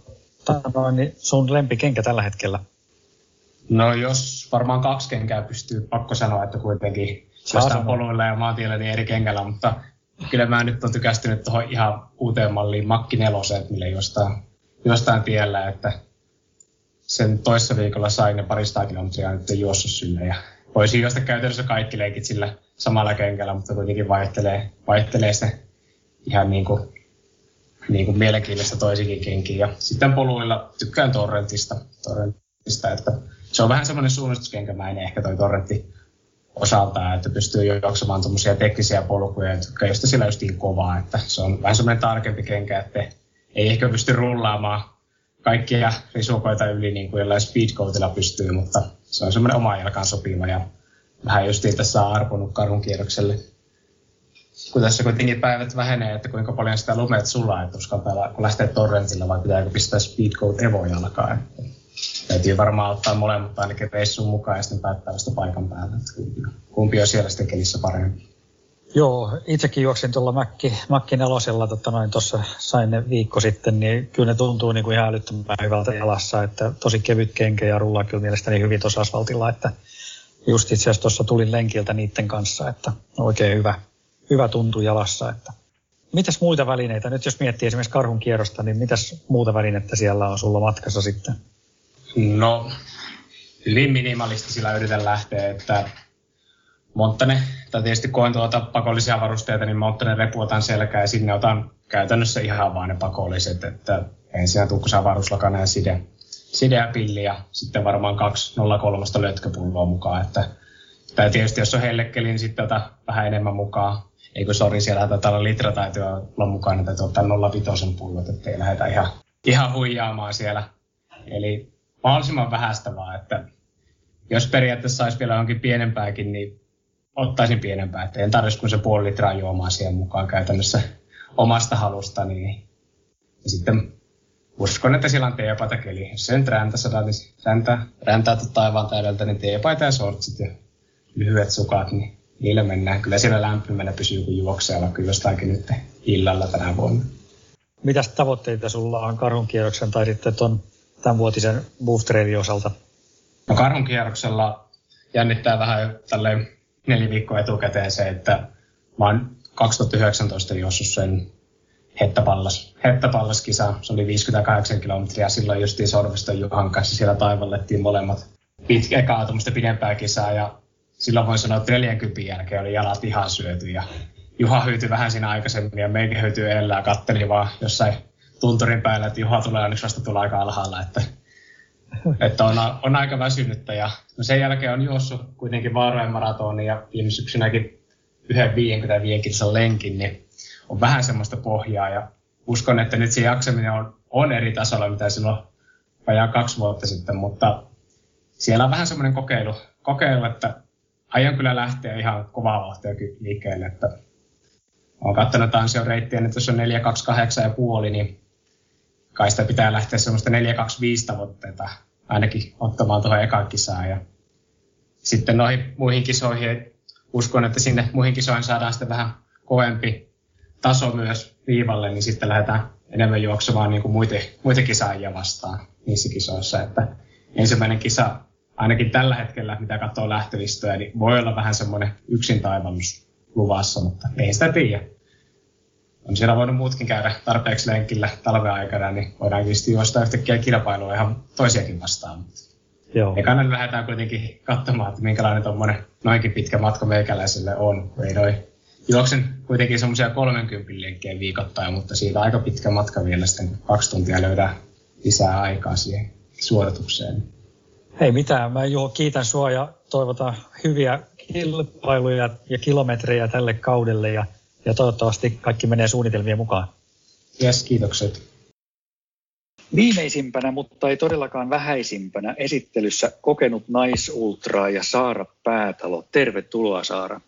sun lempikenkä tällä hetkellä? No jos varmaan 2 kenkää pystyy, pakko sanoa, että kuitenkin jostain poluilla ja maantiellä niin eri kengällä, mutta kyllä mä nyt on tykästynyt tuohon ihan uuteen malliin Makki 4, millä jostain tiellä, että sen toissa viikolla sain ne 200 kilometriä nyt juossut sille ja voisin juosta käytännössä kaikki leikit sillä samalla kenkällä, mutta kuitenkin vaihtelee se ihan niin kuin mielenkiintoista toisikin kenkiä. Ja sitten poluilla tykkään Torrentista, että se on vähän semmoinen suunnistuskenkämäinen ehkä toi Torrentti osaltaan, että pystyy juoksemaan tuommoisia teknisiä polkuja, jotka ei ole sillä justiin kovaa, että se on vähän semmoinen tarkempi kenkä, että ei ehkä pysty rullaamaan kaikkia risukoita yli niin kuin jollain speedcoatilla pystyy, mutta se on semmoinen oma jalkaan sopiva ja vähän justiin tässä on arponut karhunkierrokselle. Kun tässä kuitenkin päivät vähenee, että kuinka paljon sitä lumeet sulaa, että uskaltaa kun lähtee Torrentilla vai pitääkö pistää speedcoat Evo-jalkaan. Täytyy varmaan ottaa molemmat ainakin reissuun mukaan ja sitten päättää vasta paikan päällä, että kumpi on siellä sitten kelissä parempi. Joo, itsekin juoksin tuolla Mäkki 4 tuossa sain ne viikko sitten, niin kyllä ne tuntuu niin kuin ihan älyttömän hyvältä jalassa, että tosi kevyt kenkä ja rullaa kyllä mielestäni hyvin tuossa asfaltilla, että just itse asiassa tuossa tulin lenkiltä niiden kanssa, että oikein hyvä tuntuu jalassa. Että. Mitäs muita välineitä? Nyt jos miettii esimerkiksi Karhun kierrosta, niin mitäs muuta välinettä siellä on sulla matkassa sitten? No, hyvin minimalistisilla yritän lähteä, että Monttanen, tai tietysti koen pakollisia varusteita, niin Monttanen repu otan selkään ja sinne otan käytännössä ihan vaan ne pakolliset, että ensin tukkusa varuslakana ja side ja pilli ja sitten varmaan 203 lötköpulloa mukaan, että tai tietysti jos on hellekeli, niin sitten ota vähän enemmän mukaan. Eikö sori, siellä taitaa olla litrataitoja olla mukaan, niin täytyy ottaa 0,5 pullot, ettei lähdetä ihan huijaamaan siellä. Eli mahdollisimman vähäistä vaan, että jos periaatteessa saisi vielä jonkin pienempääkin, niin ottaisin pienempää, että en tarvitsisi kuin se 0,5 litraa juomaa siihen mukaan käytännössä omasta halusta. Niin. Ja sitten uskon, että siellä on teepaitakeli. Jos sen räntää taivaan täydeltä, niin teepaita ja shortsit ja lyhyet sukat, niin niillä mennään. Kyllä siellä lämpimänä pysyy, kun juokseella kyllästäänkin nyt illalla tänä vuonna. Mitäs tavoitteita sulla on Karhun kierroksen tai sitten tämänvuotisen Boost-reivin osalta? No Karhun kierroksella jännittää vähän tälleen 4 viikkoa etukäteen se, että mä oon 2019 juossut sen Hettapallas-kisa. Se oli 58 kilometriä. Silloin justiin Sorveston Juhan kanssa siellä taivallettiin molemmat ekaa tuommoista pidempää kisaa. Ja silloin voin sanoa, että 40 jälkeen oli jalat ihan syöty. Ja Juha hyytyi vähän siinä aikaisemmin ja meikin hyytyi edellä ja katteli vaan jossain tunturin päällä, että Juha tulee onneksi vasta tulla aika alhaalla. Että on aika väsynyttä. Ja no sen jälkeen on juossut kuitenkin Vaarojen maratonin ja viime syksynäkin 1,55 kilsan lenkin, niin on vähän semmoista pohjaa ja uskon, että nyt se jaksaminen on eri tasolla, mitä silloin vajaa 2 vuotta sitten, mutta siellä on vähän semmoinen kokeilu, että aion kyllä lähteä ihan kovaa vauhtia liikkeelle, että olen katsonut Ansion reittiä, että jos on 4.28,5, niin kai sitä pitää lähteä semmoista 4.25 tavoitteita ainakin ottamaan tuohon ekaan kisaan ja sitten noihin muihin kisoihin uskon, että sinne muihin kisoihin saadaan sitten vähän kovempi taso myös viivalle, niin sitten lähdetään enemmän juoksemaan niin kuin muita kisaajia vastaan niissä kisoissa. Että ensimmäinen kisa, ainakin tällä hetkellä, mitä katsoo lähtölistöjä, niin voi olla vähän semmoinen yksin taivallus luvassa, mutta ei sitä tiedä. On siellä voinut muutkin käydä tarpeeksi lenkillä talven aikana, niin voidaan tietysti juosta yhtäkkiä kilpailua ihan toisiakin vastaan. Joo. Ekana lähdetään kuitenkin katsomaan, että minkälainen tuommoinen noinkin pitkä matka meikäläiselle on. Juoksen kuitenkin semmoisia 30 lenkkejä viikoittain, mutta siitä aika pitkä matka vielä sitten 2 tuntia löydään lisää aikaa siihen suoritukseen. Ei mitään, mä Juho kiitän sua ja toivotan hyviä kilpailuja ja kilometrejä tälle kaudelle ja toivottavasti kaikki menee suunnitelmien mukaan. Yes, kiitokset. Viimeisimpänä, mutta ei todellakaan vähäisimpänä esittelyssä kokenut naisultraa ja Saara Päätalo. Tervetuloa Saara.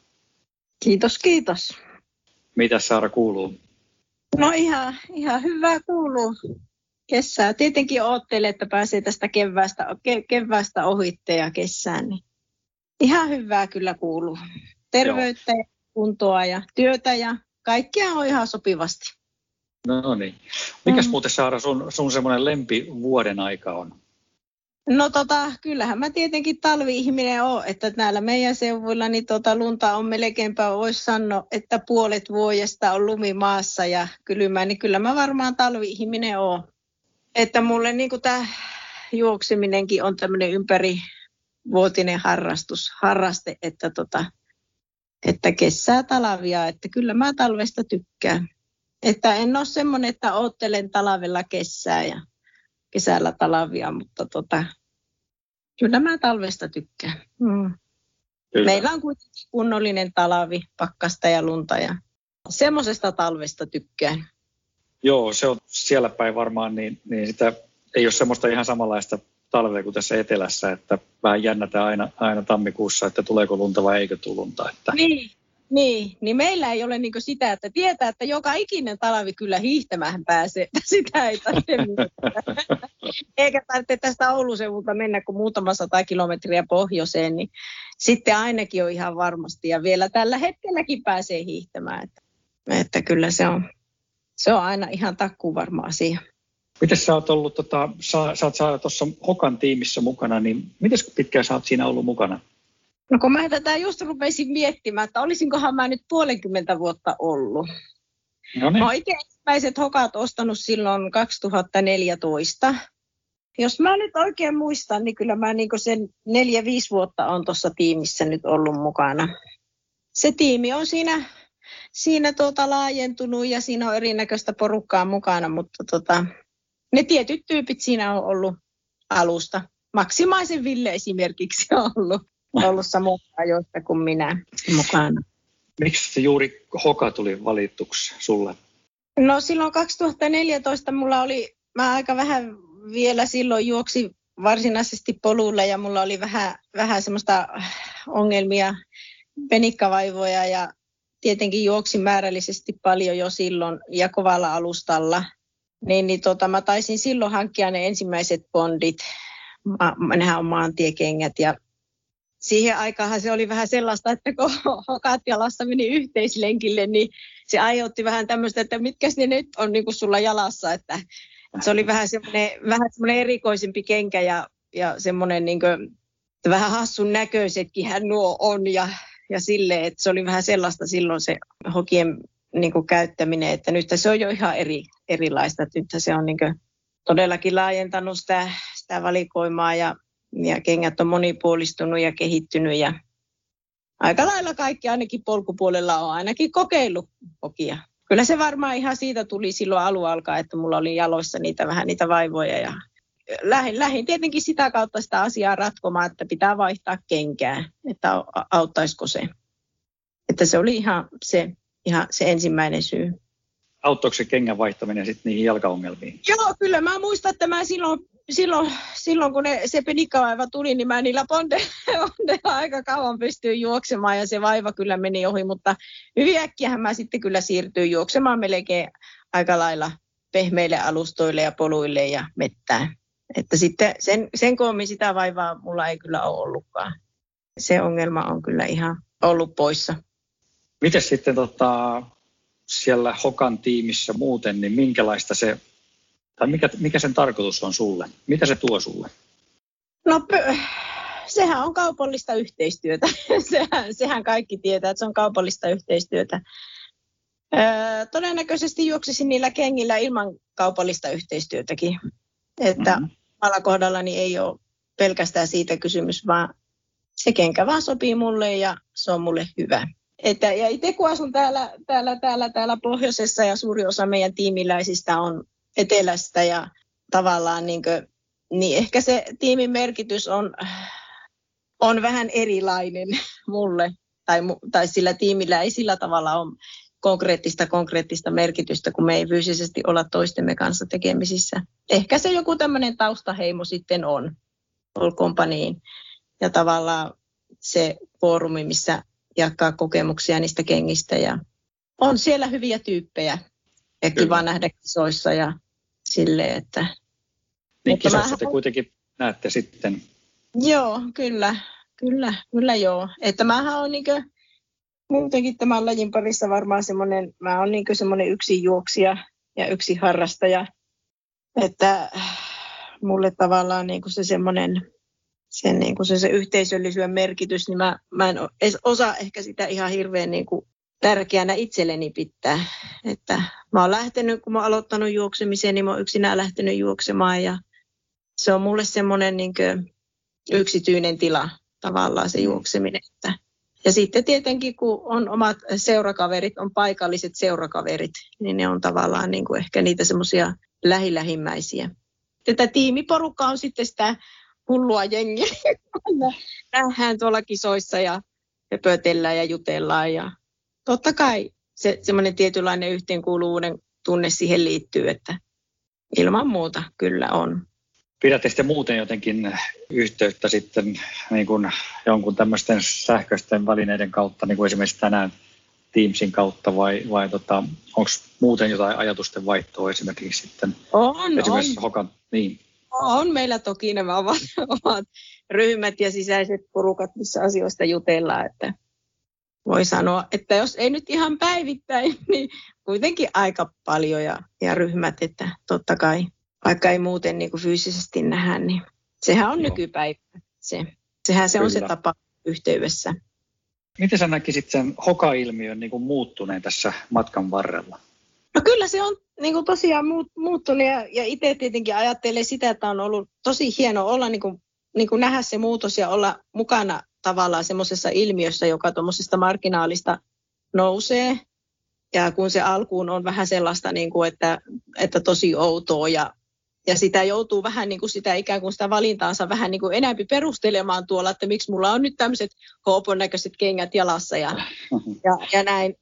Kiitos. Mitäs Saara kuuluu? No ihan hyvää kuuluu. Kesää. Tietenkin oottelen, että pääsee tästä keväästä ohitte ja kesään. Niin ihan hyvää kyllä kuuluu. Terveyttä ja kuntoa ja työtä ja kaikkea on ihan sopivasti. No niin. Mikäs muuten Saara sun semmoinen lempivuoden aika on? No kyllähän mä tietenkin talvi-ihminen oon, että näillä meidän seuvuilla niin lunta on melkeinpä, voisi sanoa, että puolet vuodesta on lumimaassa ja kylmää, niin kyllä mä varmaan talvi-ihminen oon. Että mulle niin kuin tämä juokseminenkin on tämmöinen ympärivuotinen harraste, että kesää talvia, että kyllä mä talvesta tykkään. Että en ole semmoinen, että oottelen talvella kesää ja kesällä talvia, mutta kyllä mä talvesta tykkään. Meillä on kuitenkin kunnollinen talvi, pakkasta ja lunta ja semmoisesta talvesta tykkään. Joo, se on siellä päin varmaan, niin sitä ei ole semmoista ihan samanlaista talvea kuin tässä etelässä, että vähän jännätään aina tammikuussa, että tuleeko lunta vai eikö tule lunta. Että. Niin meillä ei ole niin kuin sitä, että tietää, että joka ikinen talvi kyllä hiihtämään pääsee, että sitä ei tarvitse eikä tarvitse tästä Oulun seudulta mennä kuin muutama 100 kilometriä pohjoiseen, niin sitten ainakin on ihan varmasti. Ja vielä tällä hetkelläkin pääsee hiihtämään. Että kyllä se on aina ihan takkuun varma asia. Miten sä oot ollut, sä oot tuossa Hokan tiimissä mukana, niin miten pitkään sä oot siinä ollut mukana? No kun mä tätä just rupesin miettimään, että olisinkohan mä nyt 50 vuotta ollut. No niin. Mä oon itse ensimmäiset Hokat ostanut silloin 2014. Jos mä nyt oikein muistan, niin kyllä mä niinku sen 4-5 vuotta on tuossa tiimissä nyt ollut mukana. Se tiimi on siinä laajentunut ja siinä on erinäköistä porukkaa mukana, mutta ne tietyt tyypit siinä on ollut alusta. Maksimaisen Ville esimerkiksi on ollut samoissa ajoista kuin minä mukana. Miksi juuri Hoka tuli valituksi sulle? No silloin 2014 mä aika vähän vielä silloin juoksi varsinaisesti polulla ja mulla oli vähän semmoista ongelmia, penikkavaivoja ja tietenkin juoksin määrällisesti paljon jo silloin ja kovalla alustalla. Mä taisin silloin hankkia ne ensimmäiset bondit. Nehän on maantiekengät ja siihen aikaan se oli vähän sellaista, että kun Hokat jalassa meni yhteislenkille, niin se aiheutti vähän tämmöistä, että mitkäs ne nyt on niin kuin sulla jalassa. Että se oli vähän semmoinen erikoisempi kenkä ja semmoinen niin kuin, vähän hassun näköisetkin nuo on ja silleen, että se oli vähän sellaista silloin se hokien niin kuin käyttäminen, että nyt se on jo ihan erilaista. Nyt se on niin kuin todellakin laajentanut sitä valikoimaa ja kengät on monipuolistunut ja kehittynyt ja aika lailla kaikki ainakin polkupuolella on ainakin kokeillut hokia. Kyllä se varmaan ihan siitä tuli silloin alun alkaen, että mulla oli jaloissa niitä vaivoja ja lähdin tietenkin sitä kautta sitä asiaa ratkomaan, että pitää vaihtaa kenkää, että auttaisiko se. Että se oli ihan se ensimmäinen syy. Auttoiko se kengän vaihtaminen sitten niihin jalkaongelmiin? Joo, kyllä mä muistan, että mä silloin kun se penikkavaiva tuli, niin mä niillä pondeilla aika kauan pystyin juoksemaan ja se vaiva kyllä meni ohi, mutta hyvin äkkiähän mä sitten kyllä siirtyin juoksemaan melkein aika lailla pehmeille alustoille ja poluille ja mettään. Että sitten sen koommin sitä vaivaa mulla ei kyllä ole ollutkaan. Se ongelma on kyllä ihan ollut poissa. Miten sitten siellä Hokan tiimissä muuten, niin minkälaista se, tai mikä sen tarkoitus on sulle? Mitä se tuo sulle? No sehän on kaupallista yhteistyötä. sehän kaikki tietää, että se on kaupallista yhteistyötä. Todennäköisesti juoksisin niillä kengillä ilman kaupallista yhteistyötäkin. Että omalla kohdallani ei ole pelkästään siitä kysymys, vaan se kenkä vaan sopii mulle ja se on mulle hyvä. Ja itse kun asun täällä pohjoisessa ja suuri osa meidän tiimiläisistä on etelästä ja tavallaan niin ehkä se tiimin merkitys on vähän erilainen mulle. Tai sillä tiimillä ei sillä tavalla ole konkreettista merkitystä, kun me ei fyysisesti olla toistemme kanssa tekemisissä. Ehkä se joku tämmöinen taustaheimo sitten olkoonpa niin. Ja tavallaan se foorumi, missä jakaa kokemuksia niistä kengistä ja on siellä hyviä tyyppejä ja kiva nähdä kisoissa ja silleen, että... Niin kisoissa te kuitenkin näette sitten. Joo, kyllä joo. Että mähän on muutenkin tämän lajin parissa varmaan mä oon semmoinen yksin juoksija ja yksin harrastaja, että mulle tavallaan se semmoinen se yhteisöllisyyden merkitys, niin mä en osaa ehkä sitä ihan hirveän tärkeänä itselleni pitää. Että mä oon lähtenyt, kun mä oon aloittanut juoksemisen, niin mä oon yksinään lähtenyt juoksemaan ja se on mulle semmoinen yksityinen tila tavallaan se juokseminen. Ja sitten tietenkin, kun on omat seurakaverit, on paikalliset seurakaverit, niin ne on tavallaan ehkä niitä semmoisia lähimmäisiä. Tätä tiimiporukkaa on sitten sitä hullua jengiä. Nähdään tuolla kisoissa ja höpötellään ja jutellaan. Ja totta kai se semmoinen tietynlainen yhteenkuuluvuuden tunne siihen liittyy, että ilman muuta kyllä on. Pidätte sitten muuten jotenkin yhteyttä sitten niin kuin jonkun tämmöisten sähköisten välineiden kautta, niin kuin esimerkiksi tänään Teamsin kautta, vai onko muuten jotain ajatusten vaihtoa esimerkiksi sitten? On. Hokan, niin. On meillä toki nämä omat ryhmät ja sisäiset porukat, missä asioista jutellaan, että voi sanoa, että jos ei nyt ihan päivittäin, niin kuitenkin aika paljon ja ryhmät, että totta kai, vaikka ei muuten niin kuin fyysisesti nähdä, niin sehän on nykypäivä. Sehän se on se tapa yhteydessä. Miten sä näkisit sen hoka-ilmiön niin kuin muuttuneen tässä matkan varrella? No kyllä se on niin kuin tosiaan muuttunut ja itse tietenkin ajattelen sitä, että on ollut tosi hieno olla niin kuin nähdä se muutos ja olla mukana tavallaan semmoisessa ilmiössä, joka tuommoisesta marginaalista nousee. Ja kun se alkuun on vähän sellaista, niin kuin, että tosi outoa ja sitä joutuu vähän niin kuin sitä ikään kuin sitä valintaansa vähän niin kuin enemmän perustelemaan tuolla, että miksi mulla on nyt tämmöiset hoopon näköiset kengät jalassa ja näin.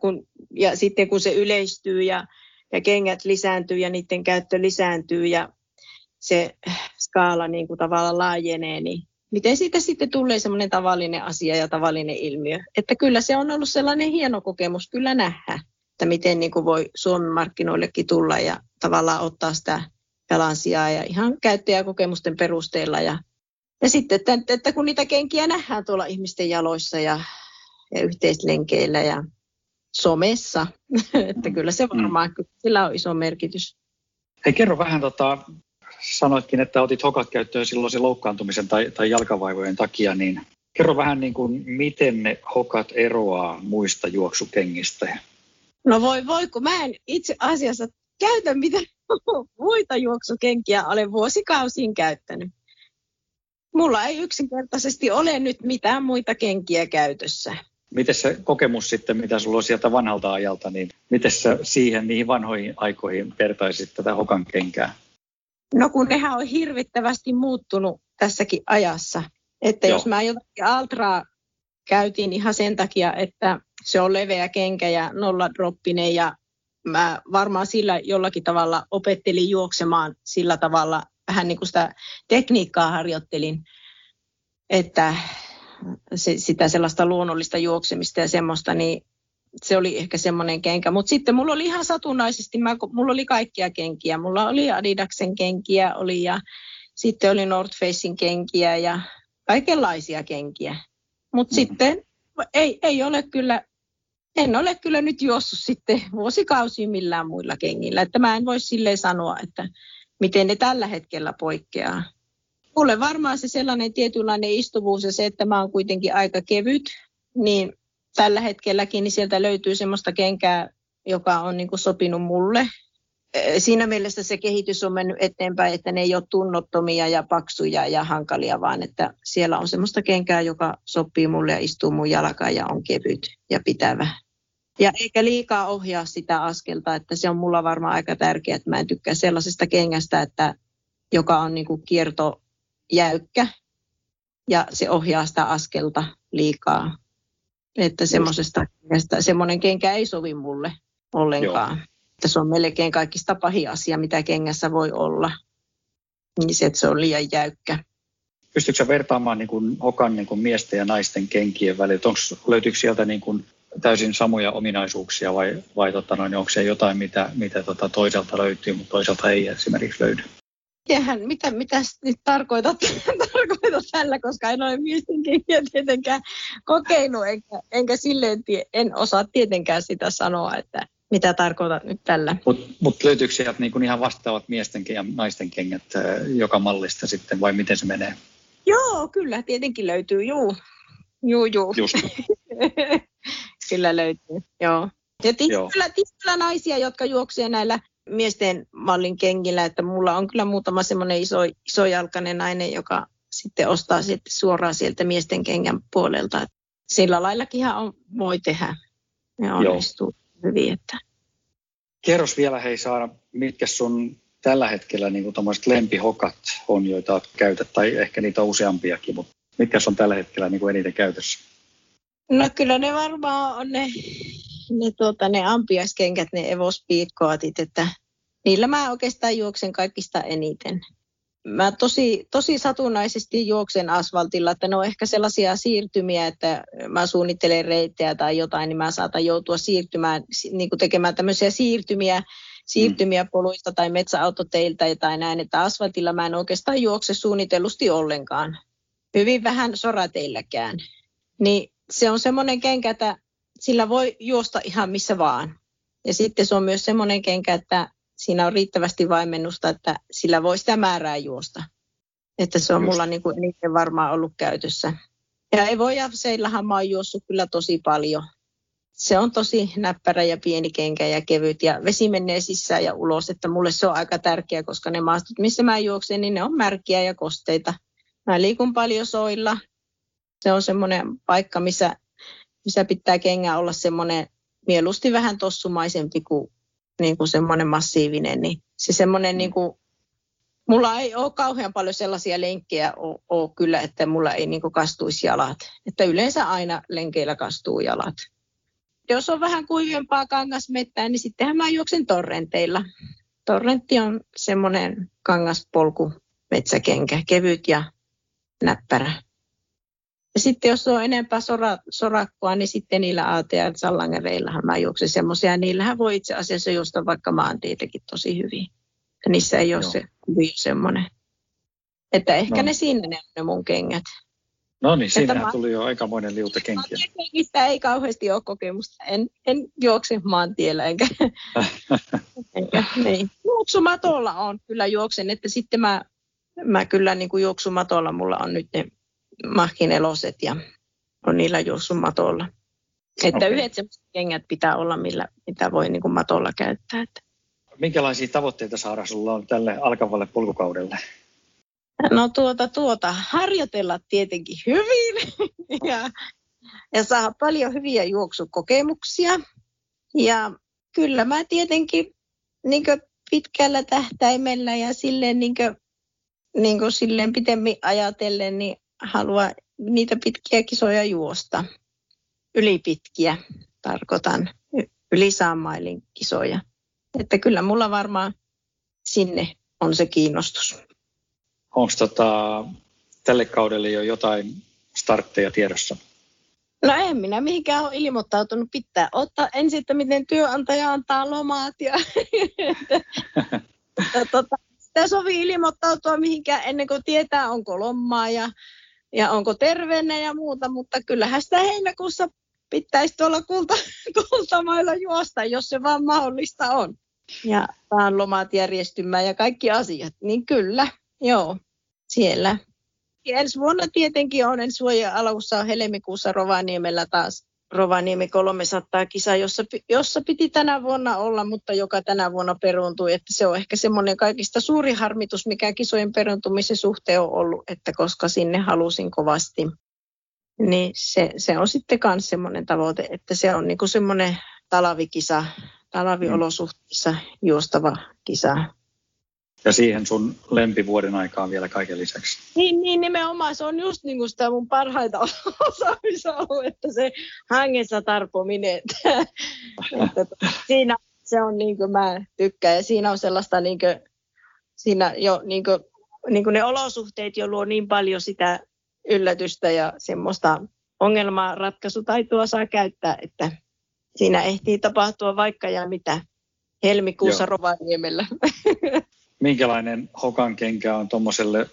Ja sitten kun se yleistyy ja kengät lisääntyy ja niiden käyttö lisääntyy ja se skaala niin kuin tavallaan laajenee, niin miten siitä sitten tulee semmoinen tavallinen asia ja tavallinen ilmiö. Että kyllä se on ollut sellainen hieno kokemus kyllä nähdä, että miten niin kuin voi Suomen markkinoillekin tulla ja tavallaan ottaa sitä jalansijaa ja ihan käyttäjäkokemusten perusteella. Ja sitten, että kun niitä kenkiä nähdään tuolla ihmisten jaloissa ja yhteislenkeillä ja somessa, että kyllä se varmaan, sillä on iso merkitys. Hei, kerro vähän, sanoitkin, että otit hokat käyttöön silloin se loukkaantumisen tai jalkavaivojen takia, niin kerro vähän niin kuin, miten ne hokat eroaa muista juoksukengistä? No voi, kun mä en itse asiassa käytä mitään muita juoksukenkiä, olen vuosikausiin käyttänyt. Mulla ei yksinkertaisesti ole nyt mitään muita kenkiä käytössä. Miten se kokemus sitten, mitä sulla on sieltä vanhalta ajalta, niin miten sä niihin vanhoihin aikoihin vertaisit tätä hokan kenkää? No kun nehän on hirvittävästi muuttunut tässäkin ajassa. Että jos mä jotakin Altraa käytin ihan sen takia, että se on leveä kenkä ja nolladroppinen ja mä varmaan sillä jollakin tavalla opettelin juoksemaan sillä tavalla, vähän niin kuin sitä tekniikkaa harjoittelin, että sitä sellaista luonnollista juoksemista ja semmoista, niin se oli ehkä semmoinen kenkä. Mutta sitten mulla oli ihan satunnaisesti, mulla oli kaikkia kenkiä. Mulla oli Adidaksen kenkiä ja sitten oli North Facen kenkiä ja kaikenlaisia kenkiä. Mutta sitten en ole kyllä nyt juossut sitten vuosikausia millään muilla kengillä. Että mä en voi silleen sanoa, että miten ne tällä hetkellä poikkeaa. Mulle varmaan se sellainen tietynlainen istuvuus ja se, että mä oon kuitenkin aika kevyt, niin tällä hetkelläkin niin sieltä löytyy semmoista kenkää, joka on niin kuin sopinut mulle. Siinä mielessä se kehitys on mennyt eteenpäin, että ne ei ole tunnottomia ja paksuja ja hankalia, vaan että siellä on semmoista kenkää, joka sopii mulle ja istuu mun jalkaan ja on kevyt ja pitävä. Ja eikä liikaa ohjaa sitä askelta, että se on mulla varmaan aika tärkeää, että mä en tykkää sellaisesta kengästä, joka on niin kuin kiertojäykkä ja se ohjaa sitä askelta liikaa. Että semmoinen kenkä ei sovi mulle ollenkaan. Että se on melkein kaikista pahin asia, mitä kengässä voi olla. Niin se, että se on liian jäykkä. Pystytkö sä vertaamaan niin kuin hokan niin kuin miesten ja naisten kenkien välillä? Löytyykö sieltä niin kuin täysin samoja ominaisuuksia vai onko se jotain, mitä toiselta löytyy, mutta toiselta ei esimerkiksi löydy? Mitä nyt tarkoitat tällä, koska en ole miesten kenkiä tietenkään kokeillut, enkä silleen en osaa tietenkään sitä sanoa, että mitä tarkoitat nyt tällä. Mutta löytyykö sieltä niin kuin ihan vastaavat miesten ja naisten kengät joka mallista sitten, vai miten se menee? Joo, kyllä tietenkin löytyy, juu. Just. Kyllä löytyy, joo. Ja kyllä naisia, jotka juoksee näillä miesten mallin kengillä, että mulla on kyllä muutama semmoinen isojalkainen nainen, joka sitten ostaa sitten suoraan sieltä miesten kengän puolelta. Sillä laillakinhan voi tehdä ja onnistuu hyvin. Että. Kerros vielä Saara, mitkä sun tällä hetkellä niin kuin tommoiset lempihokat on, joita käytät, tai ehkä niitä on useampiakin, mutta mitkä on tällä hetkellä niin kuin eniten käytössä? No kyllä ne varmaan on ne ampiaiskengät, ne Evo-speedcoatit, että niillä mä oikeastaan juoksen kaikista eniten. Mä tosi satunnaisesti juoksen asfaltilla, että ne on ehkä sellaisia siirtymiä, että mä suunnittelen reittejä tai jotain, niin mä saatan joutua siirtymään, niin kuin tekemään tämmöisiä siirtymiä siirtymiä poluista tai metsäautoteiltä tai näin, että asfaltilla mä en oikeastaan juokse suunnitellusti ollenkaan. Hyvin vähän sorateilläkään. Niin se on semmoinen kenkä, että sillä voi juosta ihan missä vaan. Ja sitten se on myös semmoinen kenkä, että siinä on riittävästi vaimennusta, että sillä voi sitä määrää juosta. Että se on mulla niin kuin eniten varmaan ollut käytössä. Ja Evo-Javseillahan mä oon juossut kyllä tosi paljon. Se on tosi näppärä ja pieni kenkä ja kevyt ja vesi menee sisään ja ulos. Että mulle se on aika tärkeä, koska ne maastot, missä mä juoksen, niin ne on märkiä ja kosteita. Mä liikun paljon soilla. Se on semmoinen paikka, missä pitää kengän olla semmoinen mieluusti vähän tossumaisempi kuin semmoinen massiivinen. Niin se semmoinen, niin kuin, mulla ei ole kauhean paljon sellaisia lenkkejä ole kyllä, että mulla ei niin kuin kastuisi jalat. Että yleensä aina lenkeillä kastuu jalat. Jos on vähän kuivempaa kangasmettää, niin sittenhän mä juoksen torrenteilla. Torrentti on semmoinen kangaspolku metsäkenkä, kevyt ja näppärä. Ja sitten jos on enempää sorakkoa, niin sitten niillä ATR-sallangereillahan mä juoksen semmoisia. Niillähän voi itse asiassa juosta vaikka maantietäkin tosi hyvin. Ja niissä ei ole se kuvio semmoinen. Että ehkä ne sinne ne mun kengät. No niin, siinähän tuli jo aikamoinen liuta kenkiä. Maantiekengistä ei kauheasti ole kokemusta. En juokse maantiellä enkä niin. Juoksumatolla on kyllä juoksen, että sitten mä kyllä niin kuin juoksumatolla mulla on nyt ne mahkineloset ja on niillä juoksumatolla. Että yhdet sellaiset kengät pitää olla, mitä voi niin kuin matolla käyttää. Että. Minkälaisia tavoitteita, Saara, sulla on tälle alkavalle polkukaudelle? No harjoitella tietenkin hyvin ja saada paljon hyviä juoksukokemuksia. Ja kyllä mä tietenkin niin kuin pitkällä tähtäimellä ja silleen, niin kuin silleen pitemmin ajatellen, niin haluan niitä pitkiä kisoja juosta. Ylipitkiä tarkoitan, yli 100 mailin kisoja. Että kyllä mulla varmaan sinne on se kiinnostus. Onko tälle kaudelle jo jotain startteja tiedossa? No en minä mihinkään ole ilmoittautunut. Pitää ottaa ensin, että miten työnantaja antaa lomaat. Sitä sovi ilmoittautua mihinkään ennen kuin tietää, onko lomaa ja onko terveenä ja muuta. Mutta kyllähän sitä heinäkuussa pitäisi tuolla kultamailla juosta, jos se vaan mahdollista on. Ja vaan lomat järjestymään ja kaikki asiat. Niin kyllä, joo, siellä. Ja ensi vuonna tietenkin on, ensi vuoden alussa on helmikuussa Rovaniemellä taas Rovaniemi 300 kisa, jossa piti tänä vuonna olla, mutta joka tänä vuonna peruuntui. Että se on ehkä semmoinen kaikista suuri harmitus, mikä kisojen peruuntumisen suhteen on ollut, että koska sinne halusin kovasti. Niin se on sitten myös semmoinen tavoite, että se on niinku semmoinen talvikisa, talviolosuhteissa juostava kisa. Ja siihen sun lempivuoden aikaan vielä kaiken lisäksi. Niin nimenomaan. Se on just niin kuin sitä mun parhaita osaamisaluetta, se hangessa tarpominen. Siinä se on niin kuin mä tykkään. Ja siinä on sellaista, niin kuin, siinä jo niin kuin ne olosuhteet jo luo niin paljon sitä yllätystä ja semmoista ongelmanratkaisutaitoa saa käyttää, että siinä ehtii tapahtua vaikka ja mitä helmikuussa Rovaniemellä. Minkälainen hokankenkä on tuommoiselle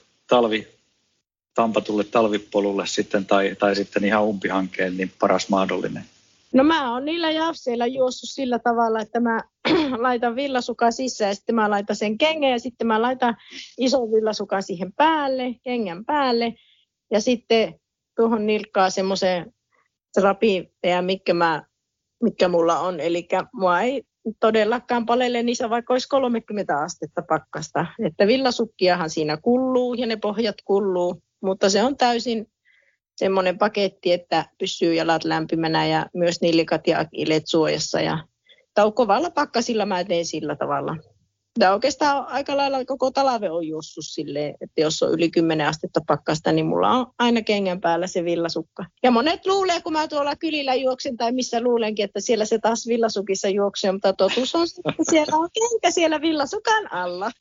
tampatulle talvipolulle sitten tai sitten ihan umpihankkeen niin paras mahdollinen? No mä oon niillä Javseilla juossut sillä tavalla, että mä laitan villasukan sisään ja sitten mä laitan sen kengän ja sitten mä laitan ison villasukan siihen päälle, kengän päälle ja sitten tuohon nilkkaan semmoisen rapipeä, mitkä mulla on. Eli mua ei todellakaan palele niissä, vaikka olisi 30 astetta pakkasta. Että villasukkiahan siinä kulluu ja ne pohjat kulluu, mutta se on täysin semmoinen paketti, että pysyy jalat lämpimänä ja myös nillikat ja akileet suojassa. Ja kovalla pakkasilla mä teen sillä tavalla. Tämä oikeastaan aika lailla koko talve on juossut silleen, että jos on yli 10 astetta pakkasta, niin mulla on aina kengän päällä se villasukka. Ja monet luulee, kun mä tuolla kylillä juoksen tai missä luulenkin, että siellä se taas villasukissa juoksee, mutta totuus on se, että siellä on kenkä siellä villasukan alla.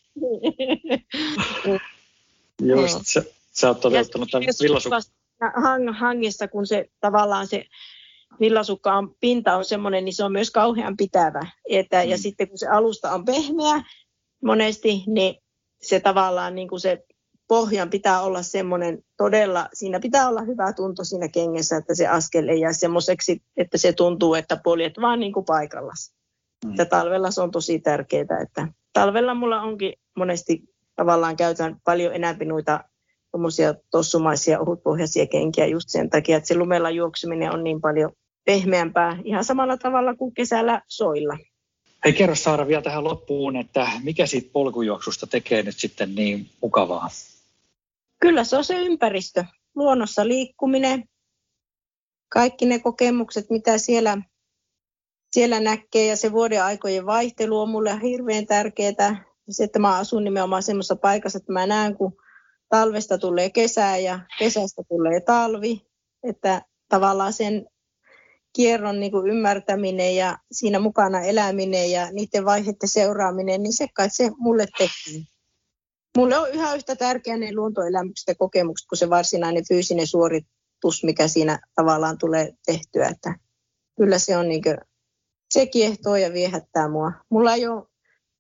Just, sä oot toteuttanut tämän villasukka. Hangessa, kun se tavallaan se villasukkaan pinta on semmoinen, niin se on myös kauhean pitävä. Ja sitten kun se alusta on pehmeä monesti, niin se tavallaan niin kuin se pohjan pitää olla semmoinen todella, siinä pitää olla hyvä tunto siinä kengessä, että se askel ei jää semmoiseksi, että se tuntuu, että poljet vaan niin kuin paikallaan. Ja talvella se on tosi tärkeää, että talvella mulla onkin monesti tavallaan käytän paljon enemmän noita tuommoisia tossumaisia ohutpohjaisia kenkiä just sen takia, että se lumella juoksuminen on niin paljon pehmeämpää ihan samalla tavalla kuin kesällä soilla. Hei, kerro Saara vielä tähän loppuun, että mikä siitä polkujuoksusta tekee nyt sitten niin mukavaa? Kyllä se on se ympäristö, luonnossa liikkuminen, kaikki ne kokemukset, mitä siellä näkee ja se vuoden aikojen vaihtelu on mulle hirveän tärkeää. Se, että mä asun nimenomaan semmoisessa paikassa, että mä näen, kun talvesta tulee kesä ja kesästä tulee talvi, että tavallaan sen kierron niin kuin ymmärtäminen ja siinä mukana eläminen ja niiden vaiheiden seuraaminen, niin se kai se mulle tekee. Mulle on yhä yhtä tärkeä ne luontoelämykset ja kokemukset kuin se varsinainen fyysinen suoritus, mikä siinä tavallaan tulee tehtyä. Että kyllä se on niin kuin, se kiehtoo ja viehättää mua. Mulla ei ole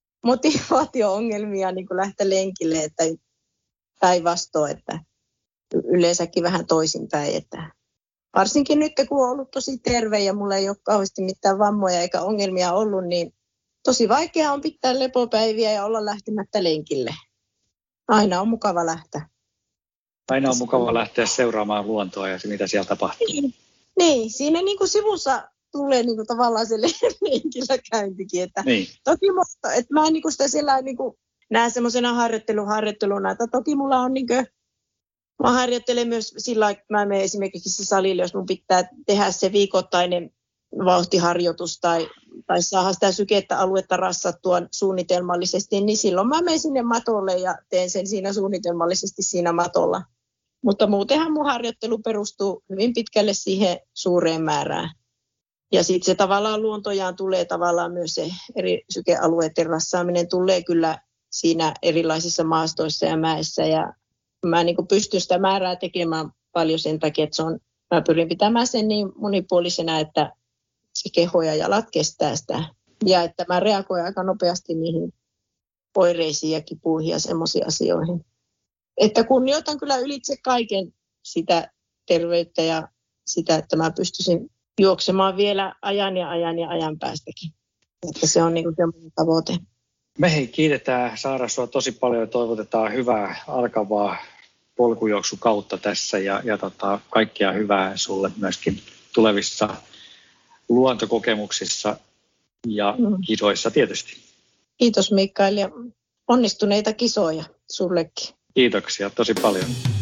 motivaatio-ongelmia niin kuin lähteä lenkille, että päinvastoin, että yleensäkin vähän toisinpäin. Että varsinkin nyt, kun on ollut tosi terve ja mulla ei ole kauheasti mitään vammoja eikä ongelmia ollut, niin tosi vaikea on pitää lepopäiviä ja olla lähtemättä lenkille. Aina on mukava lähteä. Aina on mukava lähteä seuraamaan luontoa ja se, mitä siellä tapahtuu. Niin siinä niin kuin sivussa tulee niin kuin tavallaan se lenkillä käyntikin. Että niin. Toki että mä en niin kuin sitä siellä niin kuin näe semmoisena harjoitteluna, että toki mulla on niin kuin, mä harjoittelen myös sillä, että mä menen esimerkiksi salille, jos mun pitää tehdä se viikoittainen vauhtiharjoitus tai saada sitä sykettä aluetta rassattua suunnitelmallisesti, niin silloin mä menen sinne matolle ja teen sen siinä suunnitelmallisesti siinä matolla. Mutta muutenhan mun harjoittelu perustuu hyvin pitkälle siihen suureen määrään. Ja sitten se tavallaan luontojaan tulee tavallaan myös se eri sykealueiden rassaaminen tulee kyllä siinä erilaisissa maastoissa ja mäissä. Ja mä niin kuin pystyn sitä määrää tekemään paljon sen takia, että mä pyrin pitämään sen niin monipuolisena, että se keho ja jalat kestää sitä. Ja että mä reagoin aika nopeasti niihin oireisiin ja kipuihin ja semmoisiin asioihin. Että kunnioitan kyllä ylitse kaiken sitä terveyttä ja sitä, että mä pystyisin juoksemaan vielä ajan päästäkin. Että se on niin kuin semmoinen tavoite. Me kiitetään Saara sua tosi paljon ja toivotetaan hyvää alkavaa polkujuoksukautta tässä ja kaikkea hyvää sulle myöskin tulevissa luontokokemuksissa ja kisoissa tietysti. Kiitos Mikael ja onnistuneita kisoja sullekin. Kiitoksia tosi paljon.